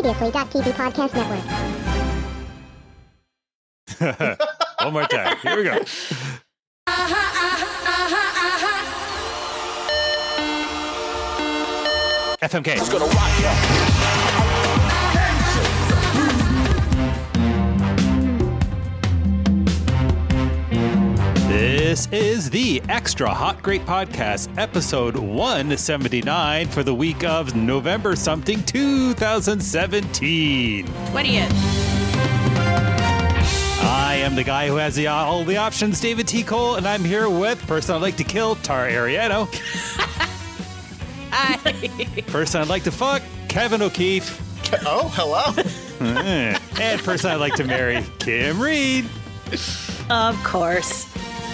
Previously.tv Podcast Network. One more time. Here we go. FMK. It's gonna rock, This is the Extra Hot Great Podcast, episode 179 for the week of November something 2017. 20th. I am the guy who has all the options, David T. Cole, and I'm here with person I'd like to kill, Tara Ariano. Hi. Person I'd like to fuck, Kevin O'Keefe. Oh, hello. And person I'd like to marry, Kim Reed. Of course.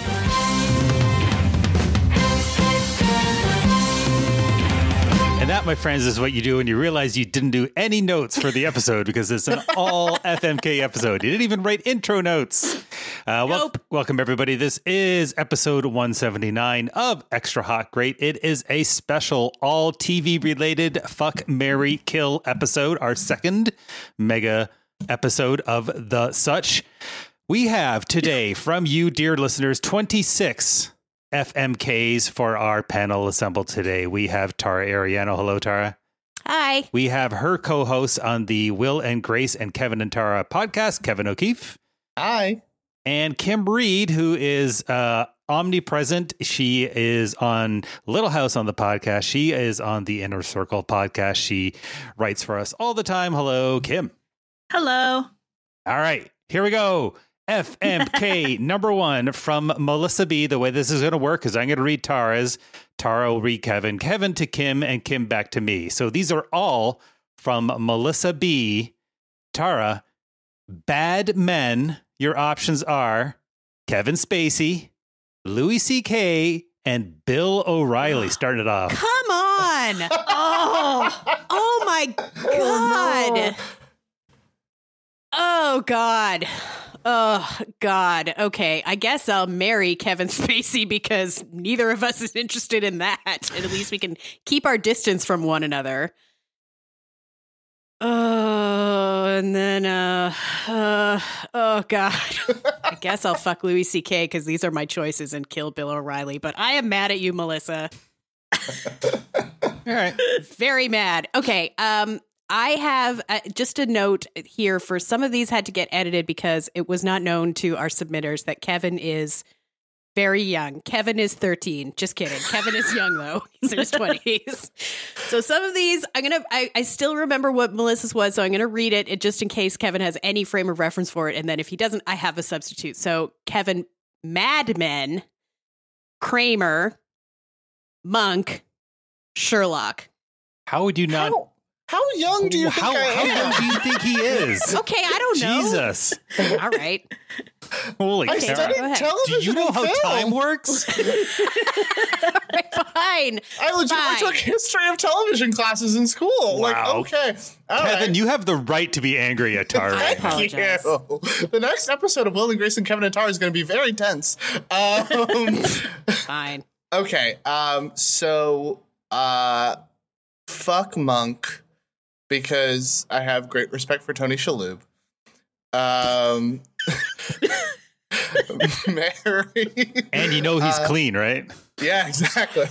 And that, my friends, is what you do when you realize you didn't do any notes for the episode because it's an all FMK episode. You didn't even write intro notes. Nope. Welcome, everybody. This is episode 179 of Extra Hot Great. It is a special all TV-related Fuck, Marry, Kill episode, our second mega episode of The Such. We have today from you, dear listeners, 26 FMKs for our panel assembled today. We have Tara Ariano. Hello, Tara. Hi. We have her co-hosts on the Will and Grace and Kevin and Tara podcast, Kevin O'Keefe. Hi. And Kim Reed, who is omnipresent. She is on Little House on the podcast. She is on the Inner Circle podcast. She writes for us all the time. Hello, Kim. Hello. All right, here we go. FMK number one from Melissa B. The way this is going to work is I'm going to read Tara's. Tara will read Kevin. Kevin to Kim and Kim back to me. So these are all from Melissa B. Tara, bad men. Your options are Kevin Spacey, Louis C.K., and Bill O'Reilly. Starting it off. Come on. Oh my God. Oh, God. Oh, God. Okay. I guess I'll marry Kevin Spacey because neither of us is interested in that. And at least we can keep our distance from one another. Oh, and then, oh, God. I guess I'll fuck Louis C.K. because these are my choices and kill Bill O'Reilly. But I am mad at you, Melissa. All right. Very mad. Okay. I have just a note here for some of these had to get edited because it was not known to our submitters that Kevin is very young. Kevin is 13. Just kidding. Kevin is young, though. He's in his 20s. So some of these, I still remember what Melissa's was, so I'm going to read it just in case Kevin has any frame of reference for it. And then if he doesn't, I have a substitute. So Kevin, Mad Men, Kramer, Monk, Sherlock. How would you not... How young do you think I am? How young do you think he is? Okay, I don't know. Jesus. All right. Holy I cow. studied Go ahead. television. Do you know and how film. time works? Fine. I legitimately Fine. took history of television classes in school. Like, Wow. okay. All Kevin, right. you have the right to be angry at Tara. I Thank apologize. you. The next episode of Will and Grace and Kevin and Tara is going to be very tense. Fine. Okay. So, fuck Monk because I have great respect for Tony Shalhoub. Mary. And you know he's clean, right? Yeah, exactly.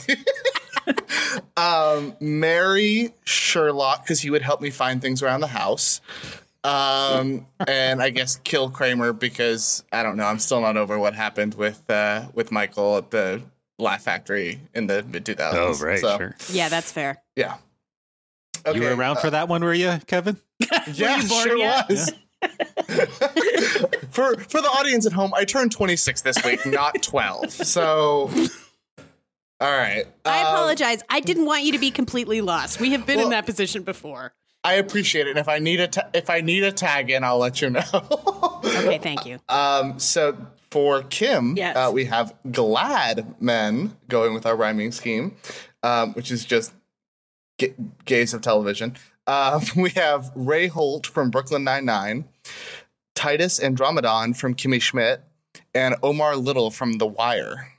Marry Sherlock because he would help me find things around the house. And I guess kill Kramer because I don't know. I'm still not over what happened with Michael at the Laugh Factory in the mid 2000s. Oh, right, So, sure. Yeah, that's fair. Yeah. You were around for that one, were you, Kevin? Yeah, you born sure yet? was. For the audience at home, I turned 26 this week, not 12. So, all right. I apologize. I didn't want you to be completely lost. We have been in that position before. I appreciate it. And if I need a tag in, I'll let you know. Okay, thank you. So for Kim, Yes. we have Glad Men going with our rhyming scheme, which is just gays of television. We have Ray Holt from Brooklyn Nine-Nine, Titus Andromedon from Kimmy Schmidt, and Omar Little from The Wire.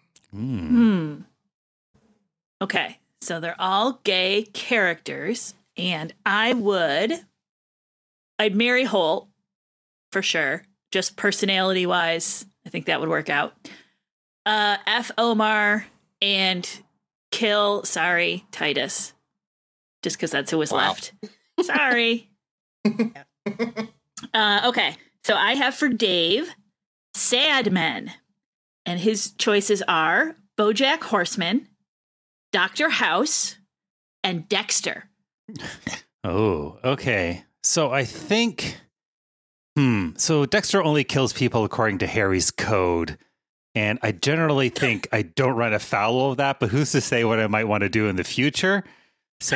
Okay, so they're all gay characters, and I would I'd marry Holt for sure. Just personality wise, I think that would work out. F Omar and kill, Titus. Just because that's who was left. Sorry. Okay, so I have for Dave, sad men. And his choices are BoJack Horseman, Dr. House, and Dexter. Oh, okay. So I think, so Dexter only kills people according to Harry's code. And I generally think I don't run afoul of that, but who's to say what I might want to do in the future? Say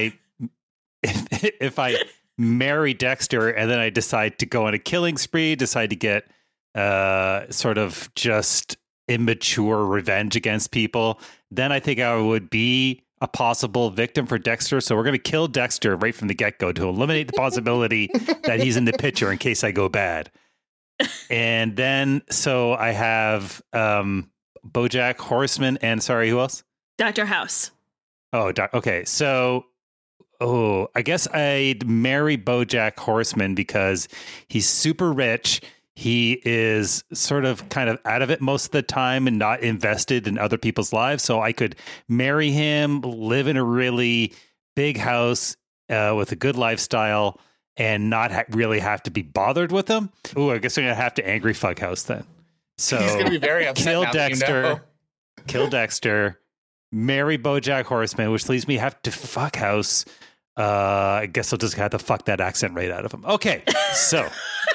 if I marry Dexter and then I decide to go on a killing spree, decide to get sort of just immature revenge against people, then I think I would be a possible victim for Dexter. So we're going to kill Dexter right from the get-go to eliminate the possibility that he's in the picture in case I go bad. And then, so I have BoJack Horseman and sorry, who else? Dr. House. Oh, okay. So, I guess I'd marry BoJack Horseman because he's super rich. He is sort of kind of out of it most of the time and not invested in other people's lives. So I could marry him, live in a really big house with a good lifestyle and not really have to be bothered with him. Oh, I guess I'm going to have to angry fuck House then. So he's going to be very upset kill now Dexter, that you know. Kill Dexter, marry BoJack Horseman, which leaves me have to fuck House. I guess I'll just have to fuck that accent right out of him. Okay, so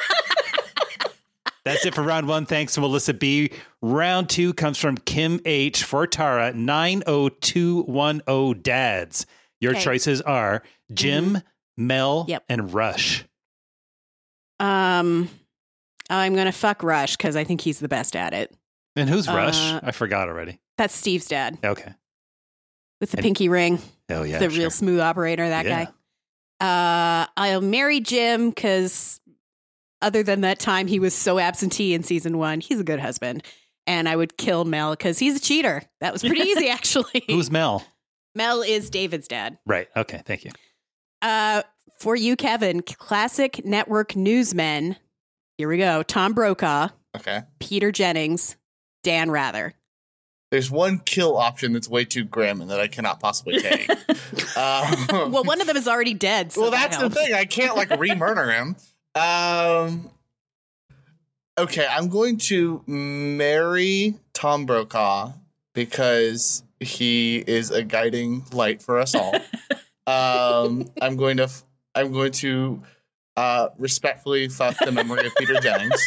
that's it for round one. Thanks to Melissa B. Round two comes from Kim H. for Tara, 90210 dads. Your choices are Jim, Mel, and Rush. I'm going to fuck Rush because I think he's the best at it. And who's Rush? I forgot already. That's Steve's dad. Okay. With the pinky ring. Oh, yeah. The real smooth operator, that guy. I'll marry Jim because other than that time he was so absentee in season one, he's a good husband. And I would kill Mel because he's a cheater. That was pretty easy, actually. Who's Mel? Mel is David's dad. Right. Okay. Thank you. For you, Kevin, classic network newsmen. Here we go. Tom Brokaw. Okay. Peter Jennings. Dan Rather. There's one kill option that's way too grim and that I cannot possibly take. Well, one of them is already dead. So well, that's the thing. I can't like re-murder him. Okay, I'm going to marry Tom Brokaw because he is a guiding light for us all. I'm going to respectfully fuck the memory of Peter Jennings.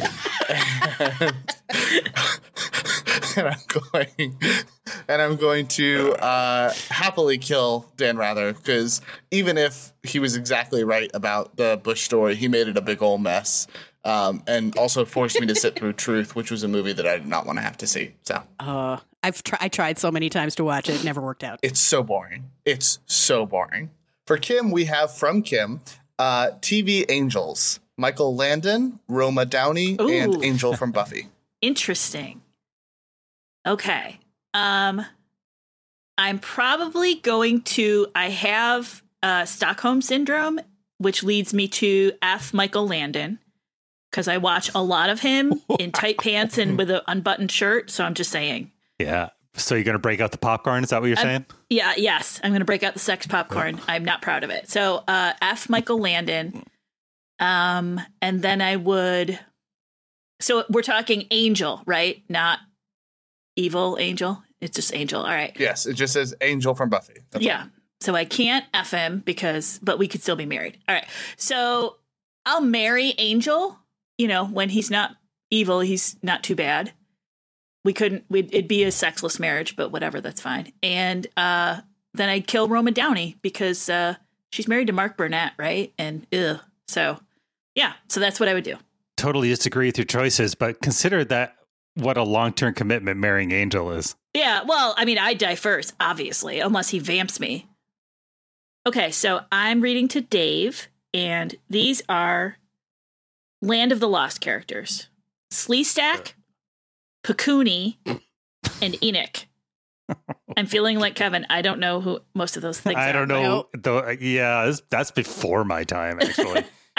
And I'm going to happily kill Dan Rather because even if he was exactly right about the Bush story, he made it a big old mess. And also forced me to sit through Truth, which was a movie that I did not want to have to see. So I tried so many times to watch it. It never worked out. It's so boring. It's so boring. For Kim, we have from Kim, TV Angels, Michael Landon, Roma Downey, and Angel from Buffy. Interesting. Okay. I'm probably going to, I have Stockholm Syndrome, which leads me to F. Michael Landon, because I watch a lot of him in tight pants and with an unbuttoned shirt. So I'm just saying. Yeah. So you're going to break out the popcorn? Is that what you're saying? Yeah. Yes. I'm going to break out the sex popcorn. I'm not proud of it. So F. Michael Landon. And then I would. So we're talking Angel, right? Not evil Angel. It's just Angel. All right. Yes. It just says Angel from Buffy. That's yeah. All. So I can't F him but we could still be married. All right. So I'll marry Angel. You know, when he's not evil, he's not too bad. It'd be a sexless marriage, but whatever, that's fine. And then I'd kill Roma Downey because she's married to Mark Burnett, right? And so yeah, so that's what I would do. Totally disagree with your choices, but consider that what a long-term commitment marrying Angel is. Yeah, well, I mean, I'd die first, obviously, unless he vamps me. Okay, so I'm reading to Dave, and these are Land of the Lost characters. Sleestack, Pakuni, and Enoch. I'm feeling like Kevin. I don't know who most of those things are. I don't know. Though, yeah, that's before my time, actually.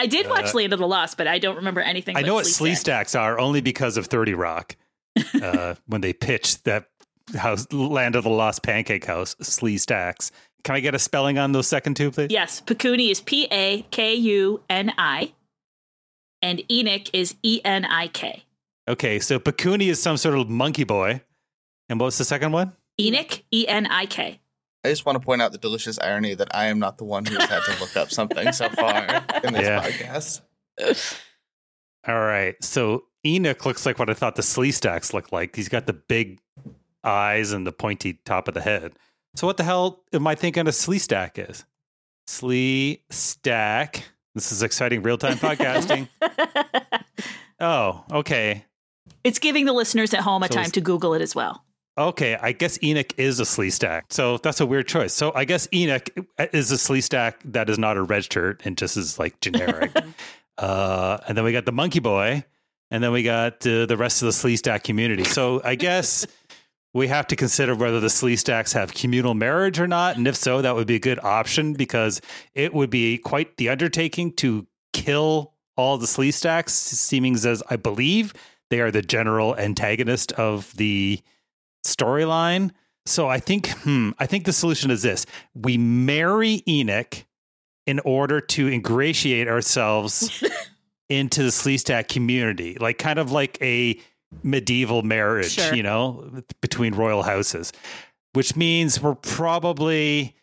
I did watch Land of the Lost, but I don't remember anything. I but know what Sleestaks. Sleestaks are only because of 30 Rock. When they pitched that house, Land of the Lost Pancake House, Sleestaks. Can I get a spelling on those second two, please? Yes, Pakuni is Pakuni, and Enoch is Enik. Okay, so Pakuni is some sort of monkey boy. And what's the second one? Enoch, Enik. I just want to point out the delicious irony that I am not the one who's had to look up something so far in this podcast. All right. So Enoch looks like what I thought the Sleestaks looked like. He's got the big eyes and the pointy top of the head. So what the hell am I thinking a Sleestak is? Sleestak. This is exciting real-time podcasting. Oh, okay. It's giving the listeners at home a So time to Google it as well. Okay, I guess Enoch is a Sleestak. So that's a weird choice. So I guess Enoch is a Sleestak that is not a red shirt and just is like generic. And then we got the monkey boy, and then we got the rest of the Sleestak community. So I guess we have to consider whether the Sleestaks have communal marriage or not. And if so, that would be a good option because it would be quite the undertaking to kill all the Sleestaks, seeming as I believe they are the general antagonist of the storyline. So I think the solution is this. We marry Enoch in order to ingratiate ourselves into the Sleestak community, like kind of like a medieval marriage, Sure. you know, between royal houses, which means we're probably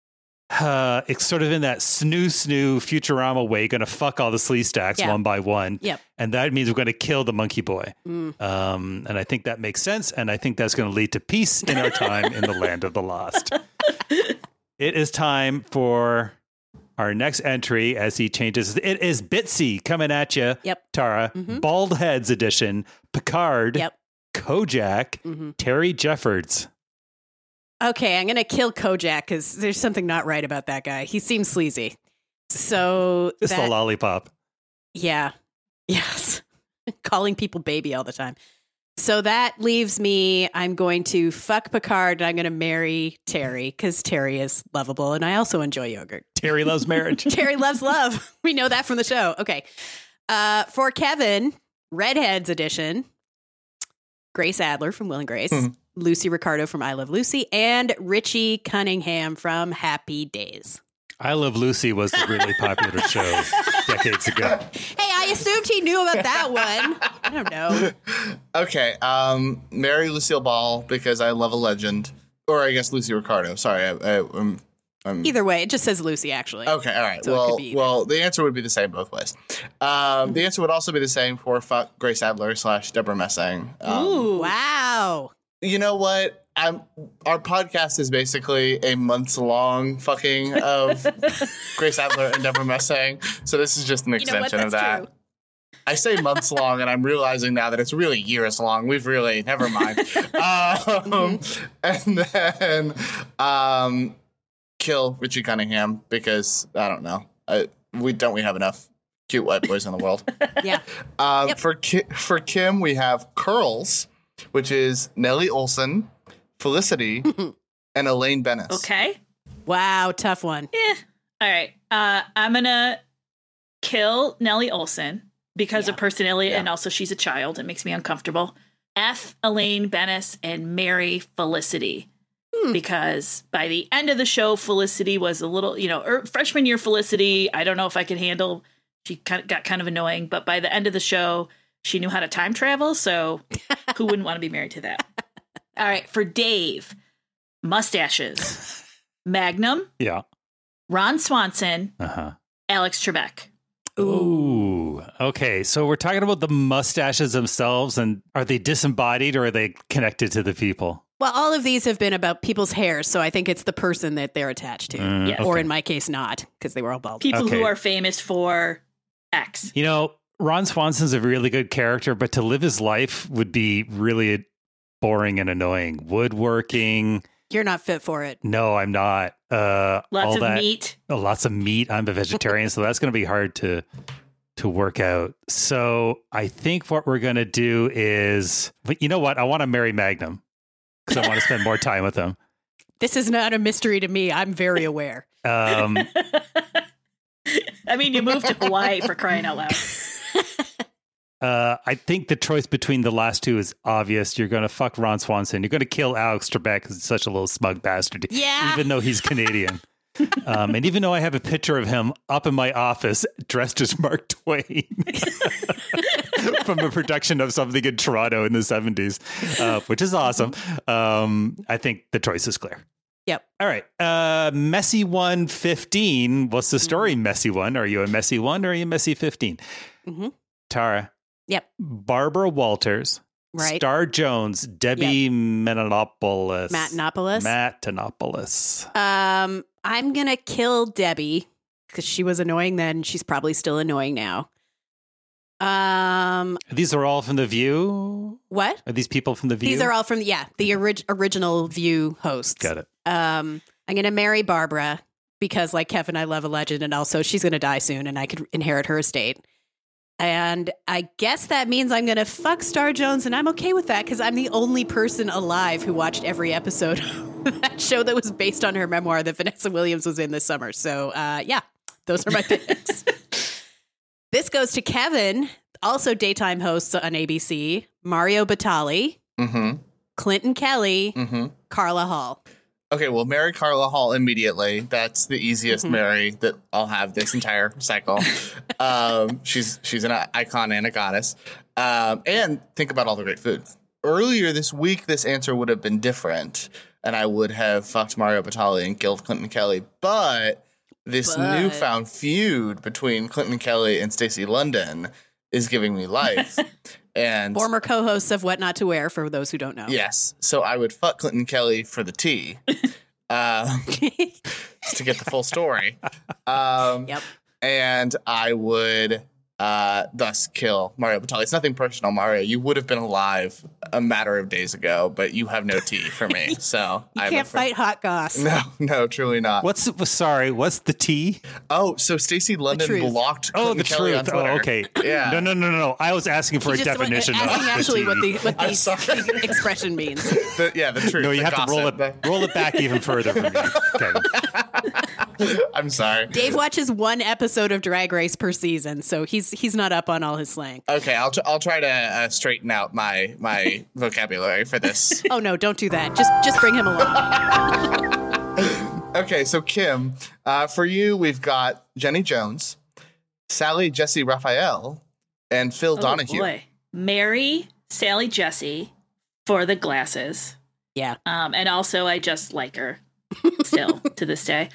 it's sort of in that snoo Futurama way, going to fuck all the Sleestaks one by one. Yep. And that means we're going to kill the monkey boy. Mm. And I think that makes sense. And I think that's going to lead to peace in our time in the Land of the Lost. It is time for our next entry as he changes. It is Bitsy coming at you, Yep. Tara. Mhm. Bald Heads edition. Picard. Yep. Kojak. hmm Terry Jeffords. Okay, I'm going to kill Kojak because there's something not right about that guy. He seems sleazy. So It's the lollipop. Yeah. Yes. Calling people baby all the time. So that leaves me, I'm going to fuck Picard and I'm going to marry Terry because Terry is lovable and I also enjoy yogurt. Terry loves marriage. Terry loves love. We know that from the show. Okay. For Kevin, Redheads edition, Grace Adler from Will and Grace, Lucy Ricardo from I Love Lucy, and Richie Cunningham from Happy Days. I Love Lucy was a really popular show decades ago. Hey, I assumed he knew about that one. I don't know. Okay, marry Lucille Ball because I love a legend. Or I guess Lucy Ricardo. Sorry, I'm Either way, it just says Lucy, actually. Okay, all right. So it could be either. Well, the answer would be the same both ways. The answer would also be the same for fuck Grace Adler / Deborah Messing. Ooh. Wow. You know what? Our podcast is basically a months-long fucking of Grace Adler and Deborah Messing. So this is just an You know what? extension of That's that. true. I say months long, and I'm realizing now that it's really years long. We've really, never mind. And then kill Richie Cunningham because, I don't know, we have enough cute white boys in the world. Yeah. Yep. For Kim, we have Curls, which is Nellie Olson, Felicity, and Elaine Bennis. Okay. Wow. Tough one. Yeah. All right. I'm going to kill Nellie Olson because of personality, and also she's a child. It makes me uncomfortable. F Elaine Bennis and marry Felicity. Because by the end of the show, Felicity was a little, freshman year Felicity, I don't know if I could handle, she got kind of annoying, but by the end of the show, she knew how to time travel, so who wouldn't want to be married to that? All right, for Dave, mustaches, Magnum, Yeah. Ron Swanson, Uh-huh. Alex Trebek. Ooh. Okay. So we're talking about the mustaches themselves, and are they disembodied or are they connected to the people? Well, all of these have been about people's hair, so I think it's the person that they're attached to. Yes. Or okay. in my case, not, because they were all bald. People Okay. who are famous for X. You know, Ron Swanson's a really good character, but to live his life would be really boring and annoying. Woodworking. You're not fit for it. No, I'm not. Lots of meat. Lots of meat. I'm a vegetarian, so that's going to be hard to work out. So I think what we're going to do is, but you know what? I want to marry Magnum because I want to spend more time with him. This is not a mystery to me. I'm very aware. I mean, you moved to Hawaii for crying out loud. I think the choice between the last two is obvious. You're going to fuck Ron Swanson. You're going to kill Alex Trebek because he's such a little smug bastard. Yeah. Even though he's Canadian. And even though I have a picture of him up in my office dressed as Mark Twain from a production of something in Toronto in the 70s, which is awesome. I think the choice is clear. Yep. All right. Messy 115. What's the story, Messy 1? Are you a Messy 1 or are you a Messy 15? Mm-hmm. Tara. Yep. Barbara Walters. Right. Star Jones. Debbie Matenopoulos. Matenopoulos. I'm going to kill Debbie because she was annoying then. She's probably still annoying now. These are all from The View? What? Are these people from The View? These are all from, the original View hosts. Got it. I'm going to marry Barbara because, like Kevin, I love a legend, and also she's going to die soon, and I could inherit her estate. And I guess that means I'm going to fuck Star Jones, and I'm okay with that because I'm the only person alive who watched every episode of that show that was based on her memoir that Vanessa Williams was in this summer. So, those are my picks. This goes to Kevin, also daytime hosts on ABC, Mario Batali, Clinton Kelly, Carla Hall. Okay, well, marry Carla Hall immediately. That's the easiest marry that I'll have this entire cycle. She's an icon and a goddess. And think about all the great food. Earlier this week, this answer would have been different, and I would have fucked Mario Batali and killed Clinton Kelly. But this newfound feud between Clinton Kelly and Stacey London is giving me life. And former co-hosts of What Not to Wear, for those who don't know. Yes. So I would fuck Clinton Kelly for the tea. Just to get the full story. Yep. And I would thus kill Mario Batali. It's nothing personal, Mario. You would have been alive a matter of days ago, but you have no tea for me. So you can't fight hot goss. No, truly not. What's the T? Oh, so Stacey London blocked Clinton Kelly on Twitter. Oh, okay. Yeah. No. I was asking for a definition. Asking actually what the expression means. The truth. No, you have to roll it back even further for me, Kevin. I'm sorry. Dave watches one episode of Drag Race per season, so he's not up on all his slang. Okay, I'll try to straighten out my vocabulary for this. Oh no, don't do that. Just bring him along. Okay, so Kim, for you we've got Jenny Jones, Sally Jesse Raphael, and Phil Donahue. Boy. Marry Sally Jesse for the glasses. Yeah. And also I just like her still to this day.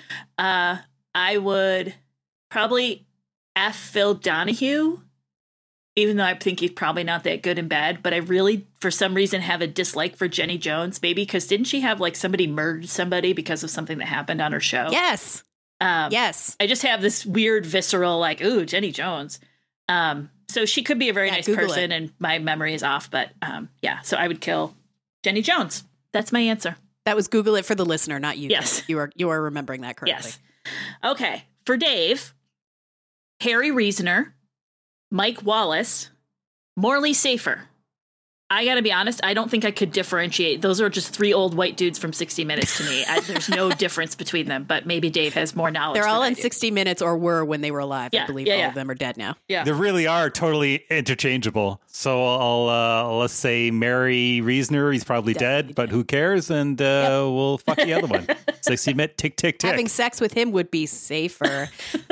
I would probably F Phil Donahue, even though I think he's probably not that good in bed, but I really, for some reason, have a dislike for Jenny Jones, maybe because didn't she have like somebody murdered somebody because of something that happened on her show? Yes. Yes. I just have this weird visceral, like, ooh, Jenny Jones. So she could be a very nice Google person, and my memory is off, but so I would kill Jenny Jones. That's my answer. That was Google it for the listener, not you. Yes. You are remembering that correctly. Yes. Okay. For Dave, Harry Reasoner, Mike Wallace, Morley Safer. I got to be honest, I don't think I could differentiate. Those are just three old white dudes from 60 Minutes to me. There's no difference between them, but maybe Dave has more knowledge. They're all in 60 Minutes or were when they were alive. I believe all of them are dead now. Yeah. They really are totally interchangeable. So I'll let's say Mary Reasoner. He's probably dead, but who cares? And we'll fuck the other one. 60 Minute, tick, tick, tick. Having sex with him would be safer.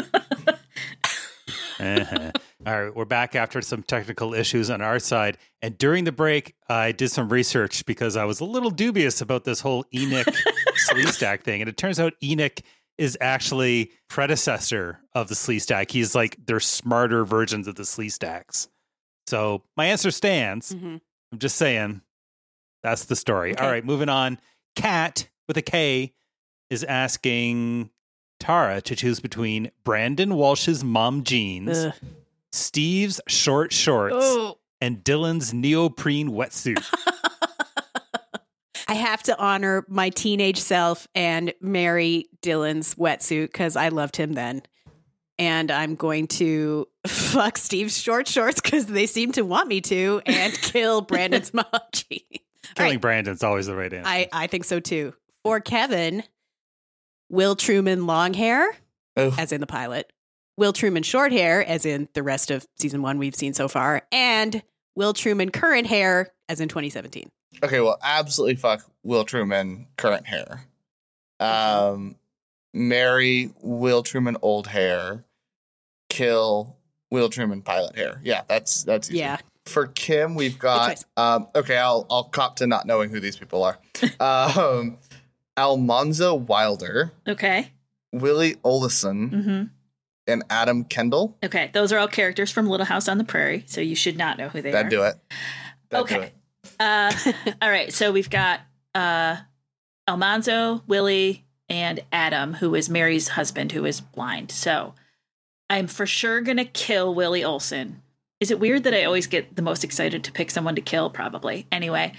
All right, we're back after some technical issues on our side. And during the break, I did some research because I was a little dubious about this whole Enoch Sleestack thing. And it turns out Enoch is actually predecessor of the Sleestack. He's like their smarter versions of the Sleestacks. So my answer stands. I'm just saying that's the story. Okay. All right, moving on. Kat with a K is asking Tara to choose between Brandon Walsh's mom jeans, Steve's short shorts, and Dylan's neoprene wetsuit. I have to honor my teenage self and marry Dylan's wetsuit because I loved him then. And I'm going to fuck Steve's short shorts because they seem to want me to, and kill Brandon's mom jeans. Killing Brandon's always the right answer. I think so too. For Kevin, Will Truman long hair, as in the pilot, Will Truman short hair, as in the rest of season 1 we've seen so far, and Will Truman current hair, as in 2017. Okay, well, absolutely fuck Will Truman current hair. Marry Will Truman old hair. Kill Will Truman pilot hair. Yeah, that's easy. Yeah. For Kim, we've got okay, I'll cop to not knowing who these people are. Almanzo Wilder, Okay. Willie Olison, Mm-hmm. and Adam Kendall. Okay. Those are all characters from Little House on the Prairie, so you should not know who they are. That'd do it. That'd do Okay. it. All right. So we've got Almanzo, Willie, and Adam, who is Mary's husband, who is blind. So I'm for sure going to kill Willie Olson. Is it weird that I always get the most excited to pick someone to kill? Probably. Anyway,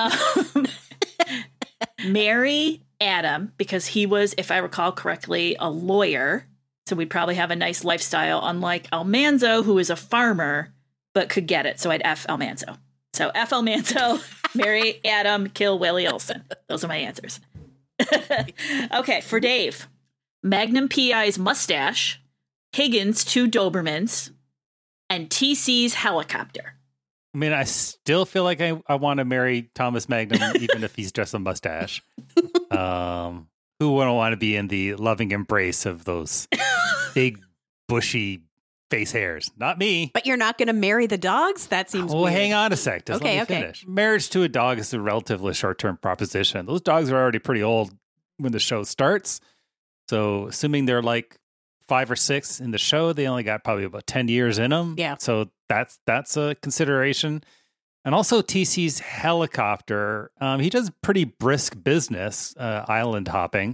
marry Adam, because he was, if I recall correctly, a lawyer. So we'd probably have a nice lifestyle, unlike Almanzo, who is a farmer, but could get it. So I'd F Almanzo. So F Almanzo, marry Adam, kill Willie Olson. Those are my answers. Okay, for Dave, Magnum PI's mustache, Higgins' 2 Dobermans, and TC's helicopter. I mean, I still feel like I want to marry Thomas Magnum, even if he's just a mustache. Who wouldn't want to be in the loving embrace of those big, bushy face hairs? Not me. But you're not going to marry the dogs? That seems Well, weird. hang on a sec. Just Okay, let me okay. finish. Marriage to a dog is a relatively short-term proposition. Those dogs are already pretty old when the show starts. So assuming they're like 5 or 6 in the show, they only got probably about 10 years in them. Yeah. So that's a consideration. And also TC's helicopter. He does pretty brisk business, island hopping.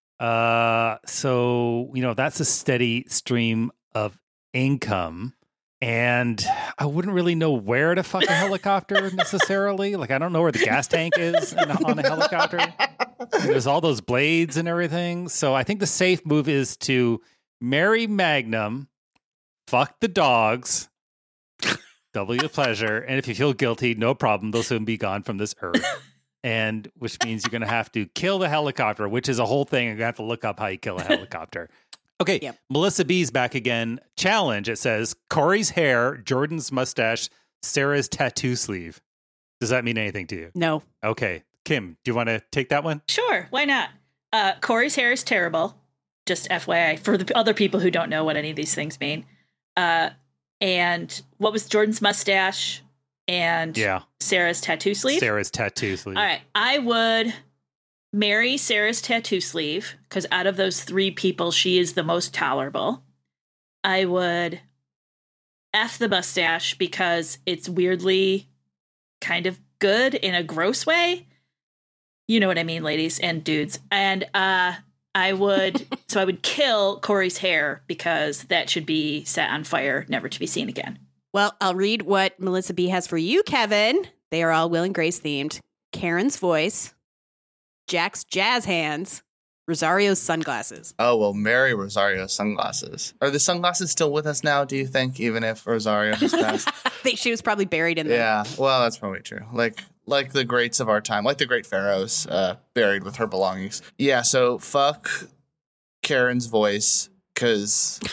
So, that's a steady stream of income. And I wouldn't really know where to fuck a helicopter necessarily. Like, I don't know where the gas tank is on a helicopter. And there's all those blades and everything. So I think the safe move is to marry Magnum, fuck the dogs, double your pleasure. And if you feel guilty, no problem. They'll soon be gone from this earth. And which means you're going to have to kill the helicopter, which is a whole thing. You're going to have to look up how you kill a helicopter. Okay, Yep. Melissa B's back again. Challenge, it says, Corey's hair, Jordan's mustache, Sarah's tattoo sleeve. Does that mean anything to you? No. Okay. Kim, do you want to take that one? Sure, why not? Corey's hair is terrible. Just FYI, for the other people who don't know what any of these things mean. And what was Jordan's mustache and Sarah's tattoo sleeve? Sarah's tattoo sleeve. All right, I would marry Sarah's tattoo sleeve because out of those 3 people, she is the most tolerable. I would F the mustache because it's weirdly kind of good in a gross way. You know what I mean, ladies and dudes. And I would kill Corey's hair because that should be set on fire, never to be seen again. Well, I'll read what Melissa B has for you, Kevin. They are all Will and Grace themed. Karen's voice, Jack's jazz hands, Rosario's sunglasses. Oh, well, marry Rosario's sunglasses. Are the sunglasses still with us now, do you think, even if Rosario has passed? I think she was probably buried in them. Yeah, well, that's probably true. Like the greats of our time, like the great pharaohs, buried with her belongings. Yeah, so fuck Karen's voice, because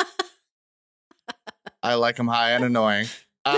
I like him high and annoying.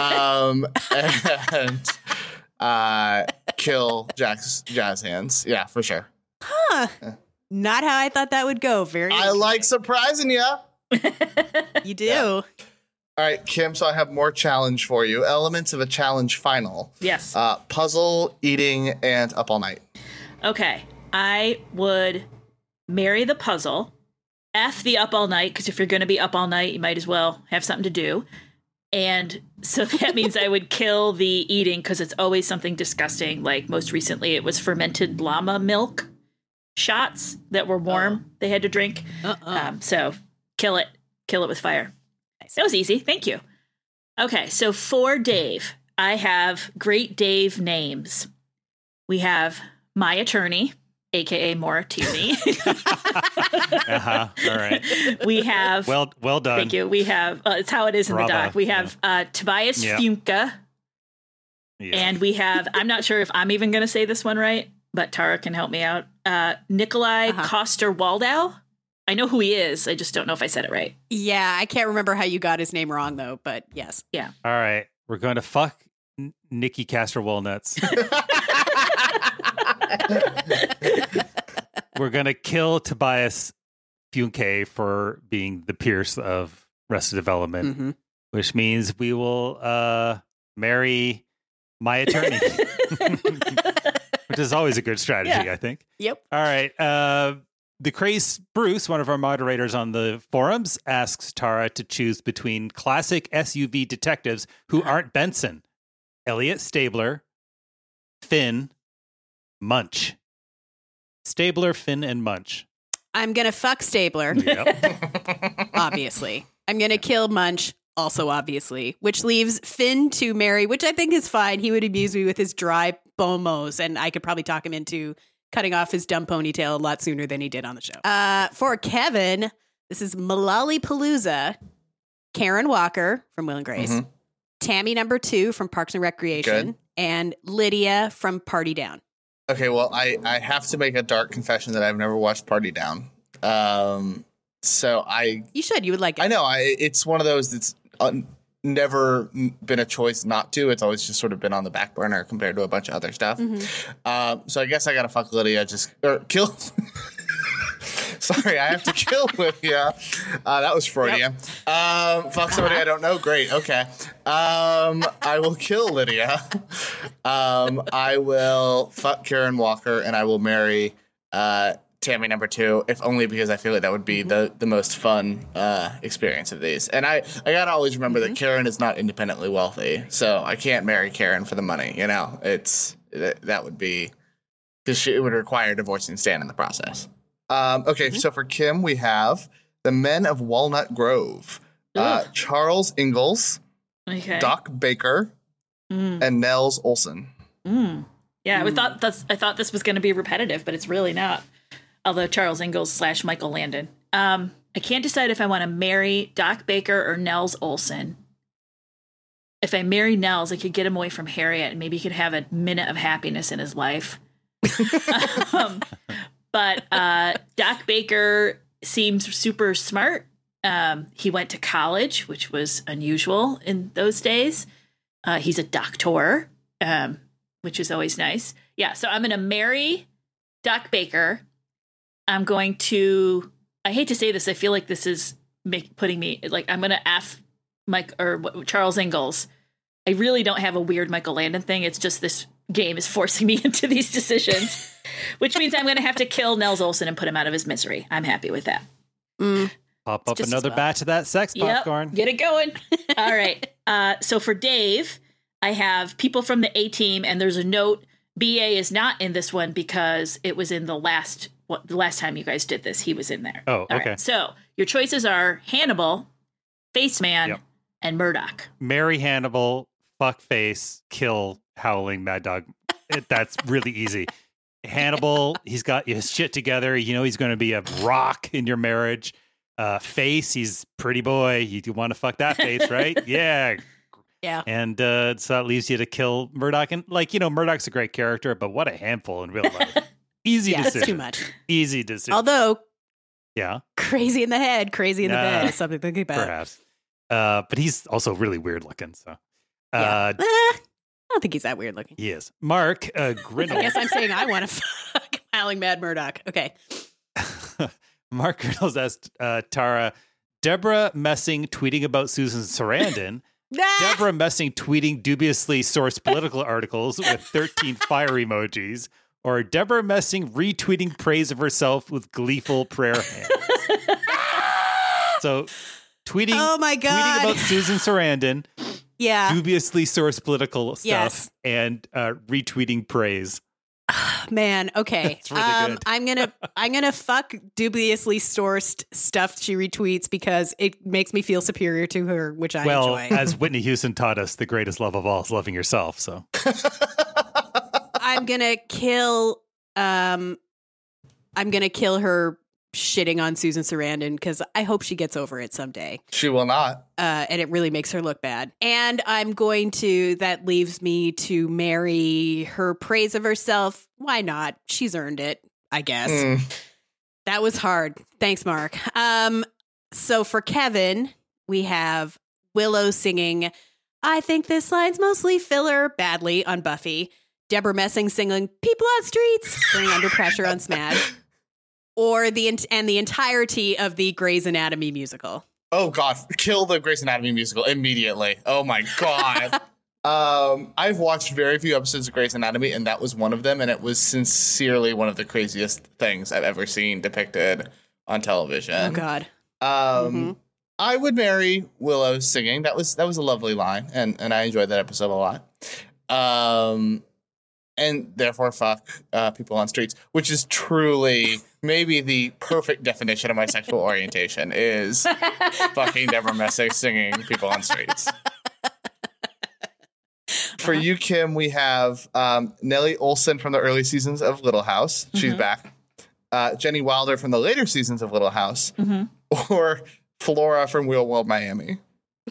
And kill Jack's jazz hands. Yeah, for sure. Huh. Not how I thought that would go. Very. I like surprising you. You do. Yeah. All right, Kim, so I have more challenge for you. Elements of a challenge final. Yes. Puzzle, eating, and up all night. Okay. I would marry the puzzle, F the up all night, because if you're going to be up all night, you might as well have something to do. And so that means I would kill the eating because it's always something disgusting. Like most recently, it was fermented llama milk shots that were warm. They had to drink. So kill it with fire. That was easy. Thank you. Okay, so for Dave, I have great Dave names. We have my attorney, aka Maura Tierney. All right. We have Well done. Thank you. We have it's how it is in Bravo. the doc. We have Tobias Funke, and we have I'm not sure if I'm even going to say this one right, but Tara can help me out. Nikolai Koster-Waldau. I know who he is. I just don't know if I said it right. Yeah, I can't remember how you got his name wrong though, but yes. Yeah. All right. We're going to fuck Nikki Castro Walnuts. We're going to kill Tobias Funke for being the Pierce of Arrested Development, Mm-hmm. which means we will marry my attorney, which is always a good strategy, Yeah. I think. Yep. All right. The Craze Bruce, one of our moderators on the forums, asks Tara to choose between classic SUV detectives who aren't Benson: Elliot Stabler, Finn, Munch. Stabler, Finn, and Munch. I'm gonna fuck Stabler, Yep. obviously. I'm gonna kill Munch, also obviously, which leaves Finn to marry, which I think is fine. He would amuse me with his dry bomos, and I could probably talk him into cutting off his dumb ponytail a lot sooner than he did on the show. For Kevin, this is Malali Palooza, Karen Walker from Will and Grace, Mhm. Tammy number 2 from Parks and Recreation, Good. and Lydia from Party Down. Okay, well, I have to make a dark confession that I've never watched Party Down. So You should. You would like it. I know it's one of those that's never been a choice not to. It's always just sort of been on the back burner compared to a bunch of other stuff. So I guess I gotta fuck Lydia, or kill. Sorry, I have to kill Lydia. That was Freudian. Fuck somebody I don't know. Great. Okay. I will kill Lydia. I will fuck Karen Walker, and I will marry Tammy number 2, if only because I feel like that would be the most fun experience of these. And I gotta always remember that Karen is not independently wealthy, so I can't marry Karen for the money. You know, that would be, because it would require divorcing Stan in the process. Okay, so for Kim, we have the Men of Walnut Grove, Charles Ingalls, Okay. Doc Baker, and Nels Olson. Yeah, I thought this was going to be repetitive, but it's really not. Although Charles Ingalls / Michael Landon. I can't decide if I want to marry Doc Baker or Nels Olson. If I marry Nels, I could get him away from Harriet, and maybe he could have a minute of happiness in his life. But Doc Baker seems super smart. He went to college, which was unusual in those days. He's a doctor, which is always nice. Yeah, so I'm going to marry Doc Baker. I'm going to, I hate to say this, I feel like this is putting me, like, I'm going to F Charles Ingalls. I really don't have a weird Michael Landon thing. It's just this game is forcing me into these decisions, which means I'm going to have to kill Nels Olson and put him out of his misery. I'm happy with that. Pop up just as another well. batch of that sex popcorn. Yep, get it going. All right. So for Dave, I have people from the A-Team, and there's a note. BA is not in this one because it was in the last time you guys did this. He was in there. Oh, All okay. right. So your choices are Hannibal, Faceman, Yep. and Murdoch. Marry Hannibal, fuck face, kill Howling Mad Dog. That's really easy. Hannibal, he's got his shit together. You know he's going to be a rock in your marriage. Face, he's pretty boy. You want to fuck that face, right? Yeah. Yeah. And so that leaves you to kill Murdoch. And Murdoch's a great character, but what a handful in real life. Easy Yeah, decision. it's too much. Easy decision. Although Yeah, crazy in the head, crazy in the bed is something to think about. perhaps. But he's also really weird looking. So Yeah. I don't think he's that weird looking. he is. Mark Grinnell. I guess I'm saying I want to fuck Howling Mad Murdoch. Okay. Mark Grinnell's asked Tara, Deborah Messing tweeting about Susan Sarandon. Deborah Messing tweeting dubiously sourced political articles with 13 fire emojis, or Deborah Messing retweeting praise of herself with gleeful prayer hands. So tweeting, Oh my tweeting God. about Susan Sarandon, Yeah. dubiously sourced political stuff, Yes. and retweeting praise. Man, okay. That's really good. I'm gonna fuck dubiously sourced stuff she retweets because it makes me feel superior to her, which I Well, enjoy. as Whitney Houston taught us, the greatest love of all is loving yourself. So I'm gonna kill her shitting on Susan Sarandon because I hope she gets over it someday. She will not. And it really makes her look bad. And that leaves me to marry her praise of herself. Why not? She's earned it, I guess. That was hard. Thanks, Mark. So for Kevin, we have Willow singing I think this line's mostly filler badly on Buffy. Deborah Messing singing People on Streets during Under Pressure on Smash. Or the entirety of the Grey's Anatomy musical. Oh, God. Kill the Grey's Anatomy musical immediately. Oh, my God. I've watched very few episodes of Grey's Anatomy, and that was one of them, and it was sincerely one of the craziest things I've ever seen depicted on television. Oh, God. I would marry Willow singing. That was a lovely line, and I enjoyed that episode a lot. And therefore fuck people on streets, which is truly maybe the perfect definition of my sexual orientation is fucking Deborah Messing singing people on streets. For you, Kim, we have Nellie Olson from the early seasons of Little House. She's back. Jenny Wilder from the later seasons of Little House. Or Flora from Real World Miami.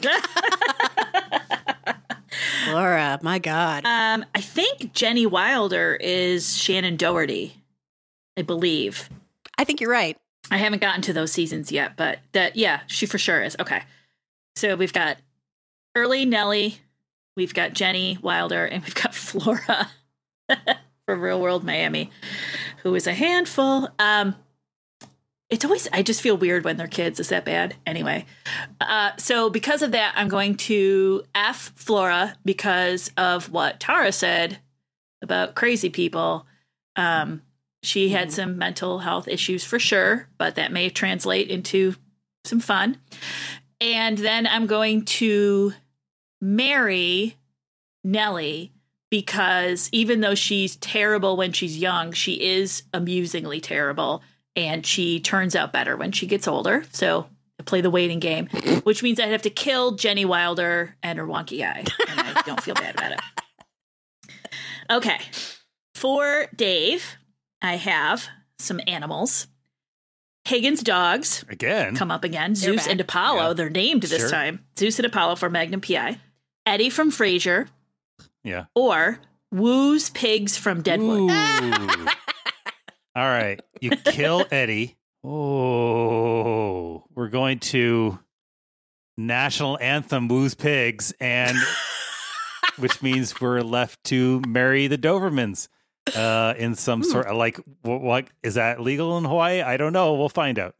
Laura, my God. I think Jenny Wilder is Shannon Doherty, I believe. I think you're right. I haven't gotten to those seasons yet, but she for sure is. Okay. So we've got early Nellie, we've got Jenny Wilder, and we've got Flora from Real World Miami, who is a handful. It's always, I just feel weird when they're kids. Is that bad? Anyway. So because of that, I'm going to F Flora because of what Tara said about crazy people. She had some mental health issues for sure, but that may translate into some fun. And then I'm going to marry Nellie because even though she's terrible when she's young, she is amusingly terrible. And she turns out better when she gets older. So I play the waiting game, which means I'd have to kill Jenny Wilder and her wonky eye. And I don't feel bad about it. Okay. For Dave, I have some animals. Hagen's dogs. Again. Come up again. They're Zeus back. and Apollo. Yeah. They're named this time. Zeus and Apollo for Magnum P.I. Eddie from Frasier. Yeah. Or Woo's Pigs from Deadwood. Ooh. All right. You kill Eddie. Oh, we're going to national anthem Woo's Pigs, and which means we're left to marry the Dobermans in some sort of like, what is that legal in Hawaii? I don't know. We'll find out.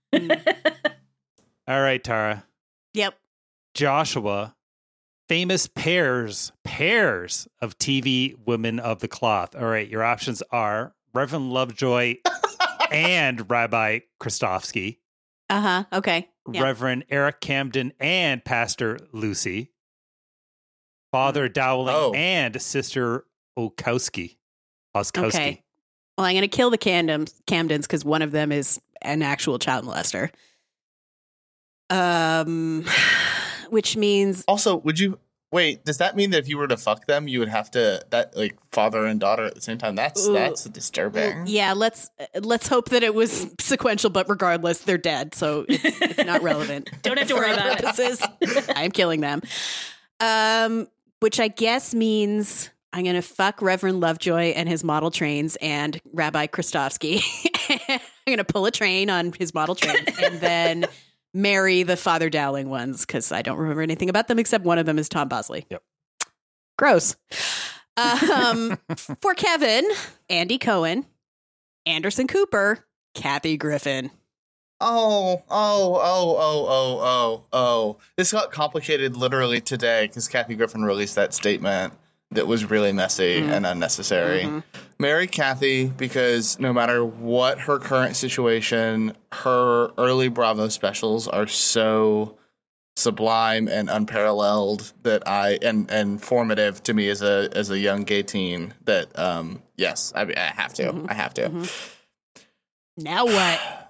All right, Tara. Yep. Joshua, famous pairs of TV women of the cloth. All right, your options are Reverend Lovejoy and Rabbi Kristofsky. Okay. Yeah. Reverend Eric Camden and Pastor Lucy. Father Dowling and Sister Okowski. Okay. Well, I'm going to kill the Camdens because one of them is an actual child molester. Which means Also, would you wait? Does that mean that if you were to fuck them, you would have to like father and daughter at the same time? That's disturbing. yeah, let's hope that it was sequential, but regardless, they're dead, so it's not relevant. Don't have to worry about it. I'm killing them. Which I guess means I'm going to fuck Reverend Lovejoy and his model trains and Rabbi Kristofsky. I'm going to pull a train on his model trains and then marry the Father Dowling ones because I don't remember anything about them except one of them is Tom Bosley. Yep. Gross. For Kevin, Andy Cohen, Anderson Cooper, Kathy Griffin. Oh. This got complicated literally today because Kathy Griffin released that statement that was really messy and unnecessary. Marry Kathy because no matter what her current situation, her early Bravo specials are so sublime and unparalleled that and formative to me as a young gay teen that yes, I have to. I have to. Now what?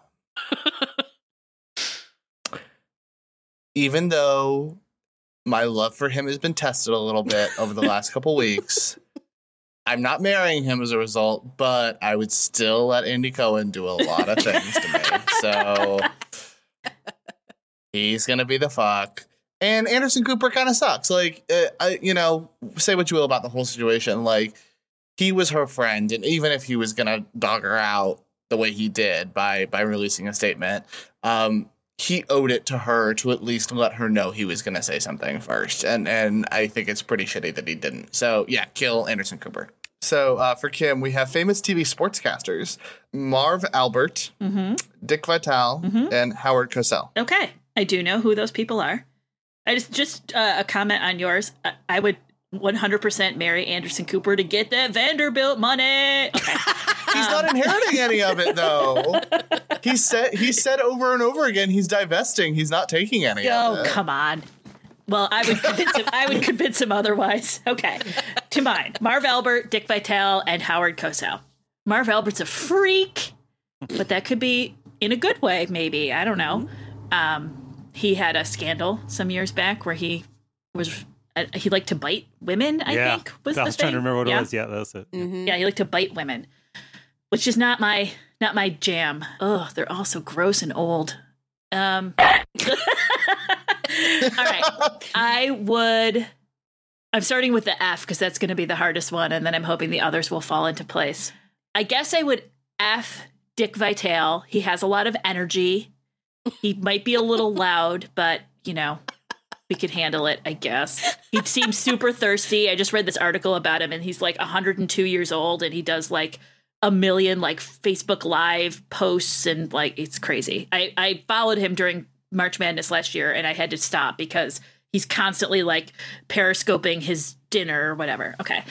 Even though my love for him has been tested a little bit over the last couple weeks, I'm not marrying him as a result, but I would still let Andy Cohen do a lot of things to me. So he's going to be the fuck. And Anderson Cooper kind of sucks. Like, say what you will about the whole situation. Like, he was her friend. And even if he was going to dog her out, the way he did by releasing a statement, he owed it to her to at least let her know he was going to say something first. And I think it's pretty shitty that he didn't. So, yeah, kill Anderson Cooper. So for Kim, we have famous TV sportscasters, Marv Albert, Dick Vitale, and Howard Cosell. Okay. I do know who those people are. I just a comment on yours. I would 100% marry Anderson Cooper to get that Vanderbilt money. Okay. He's not inheriting any of it, though. He said over and over again he's divesting. He's not taking any of it. Oh, come on. Well, I would convince him otherwise. Okay. To mine. Marv Albert, Dick Vitale, and Howard Cosell. Marv Albert's a freak, but that could be in a good way, maybe. I don't know. He had a scandal some years back where he liked to bite women, I think, was the thing. I was trying to remember what it was. Yeah, that was it. Yeah, he liked to bite women, which is not my jam. Ugh, they're all so gross and old. All right. I'm starting with the F because that's going to be the hardest one, and then I'm hoping the others will fall into place. I guess I would F Dick Vitale. He has a lot of energy. He might be a little loud, but, we could handle it, I guess. He seems super thirsty. I just read this article about him, and he's like 102 years old, and he does like a million like Facebook Live posts, and like it's crazy. I followed him during March Madness last year, and I had to stop because he's constantly like periscoping his dinner or whatever. Okay.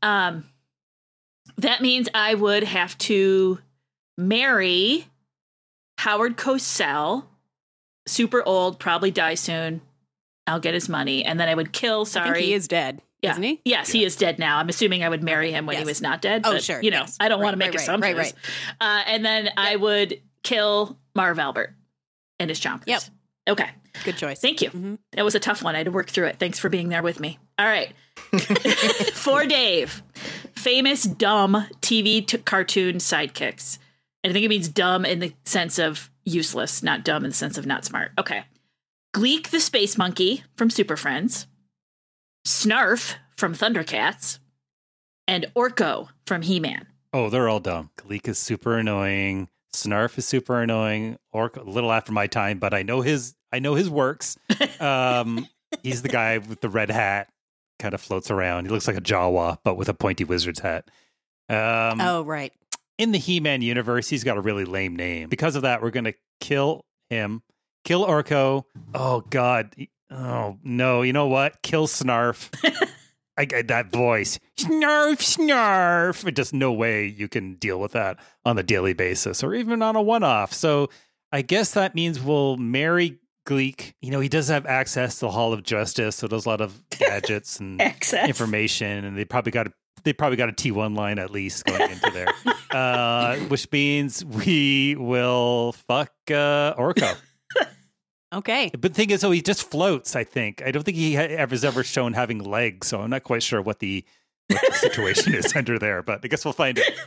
That means I would have to marry Howard Cosell, super old, probably die soon. I'll get his money, and then I would kill. Sorry, I think he is dead. Yeah. Isn't he? Yes, he is dead now. I'm assuming I would marry him when he was not dead. Oh, but, sure. I don't want to make assumptions. Right. And then I would kill Marv Albert and his chompers. Yep. Okay. Good choice. Thank you. That was a tough one. I had to work through it. Thanks for being there with me. All right. For Dave, famous dumb TV cartoon sidekicks. And I think it means dumb in the sense of useless, not dumb in the sense of not smart. Okay. Gleek the Space Monkey from Super Friends, Snarf from Thundercats, and Orko from He-Man. Oh, they're all dumb. Gleek is super annoying. Snarf is super annoying. Orko, a little after my time, but I know his works. He's the guy with the red hat, kind of floats around. He looks like a Jawa, but with a pointy wizard's hat. Oh, right. In the He-Man universe, he's got a really lame name. Because of that, we're going to kill him. Kill Orko. Oh, God. Oh, no. You know what? Kill Snarf. I get that voice. Snarf. Just no way you can deal with that on a daily basis or even on a one-off. So I guess that means we'll marry Gleek. He does have access to the Hall of Justice, so there's a lot of gadgets and information, and they probably got a T1 line at least going into there, which means we will fuck Orko. Okay. But the thing is, he just floats, I think. I don't think he was ever shown having legs, so I'm not quite sure what the situation is under there, but I guess we'll find it.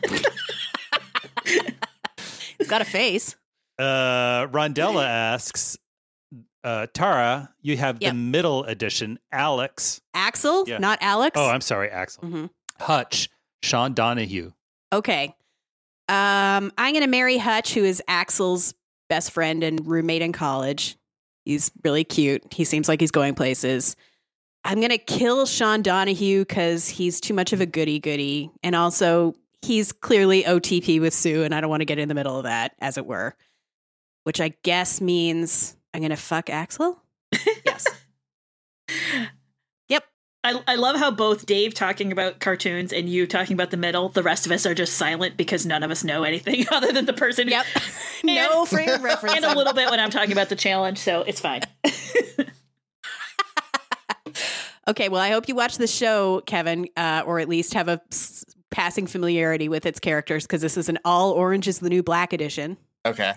He's got a face. Rondella asks, Tara, you have the middle edition, Alex. Axel, not Alex? Oh, I'm sorry, Axel. Hutch, Sean Donahue. Okay. I'm going to marry Hutch, who is Axel's best friend and roommate in college. He's really cute. He seems like he's going places. I'm going to kill Sean Donahue because he's too much of a goody-goody. And also, he's clearly OTP with Sue, and I don't want to get in the middle of that, as it were. Which I guess means I'm going to fuck Axel? Yes. Yep. I love how both Dave talking about cartoons and you talking about the middle, the rest of us are just silent because none of us know anything other than the person. Yep. No frame of reference. And a little bit when I'm talking about the challenge, so it's fine. Okay, well, I hope you watch the show, Kevin, or at least have a passing familiarity with its characters, because this is an all Orange is the New Black edition. Okay.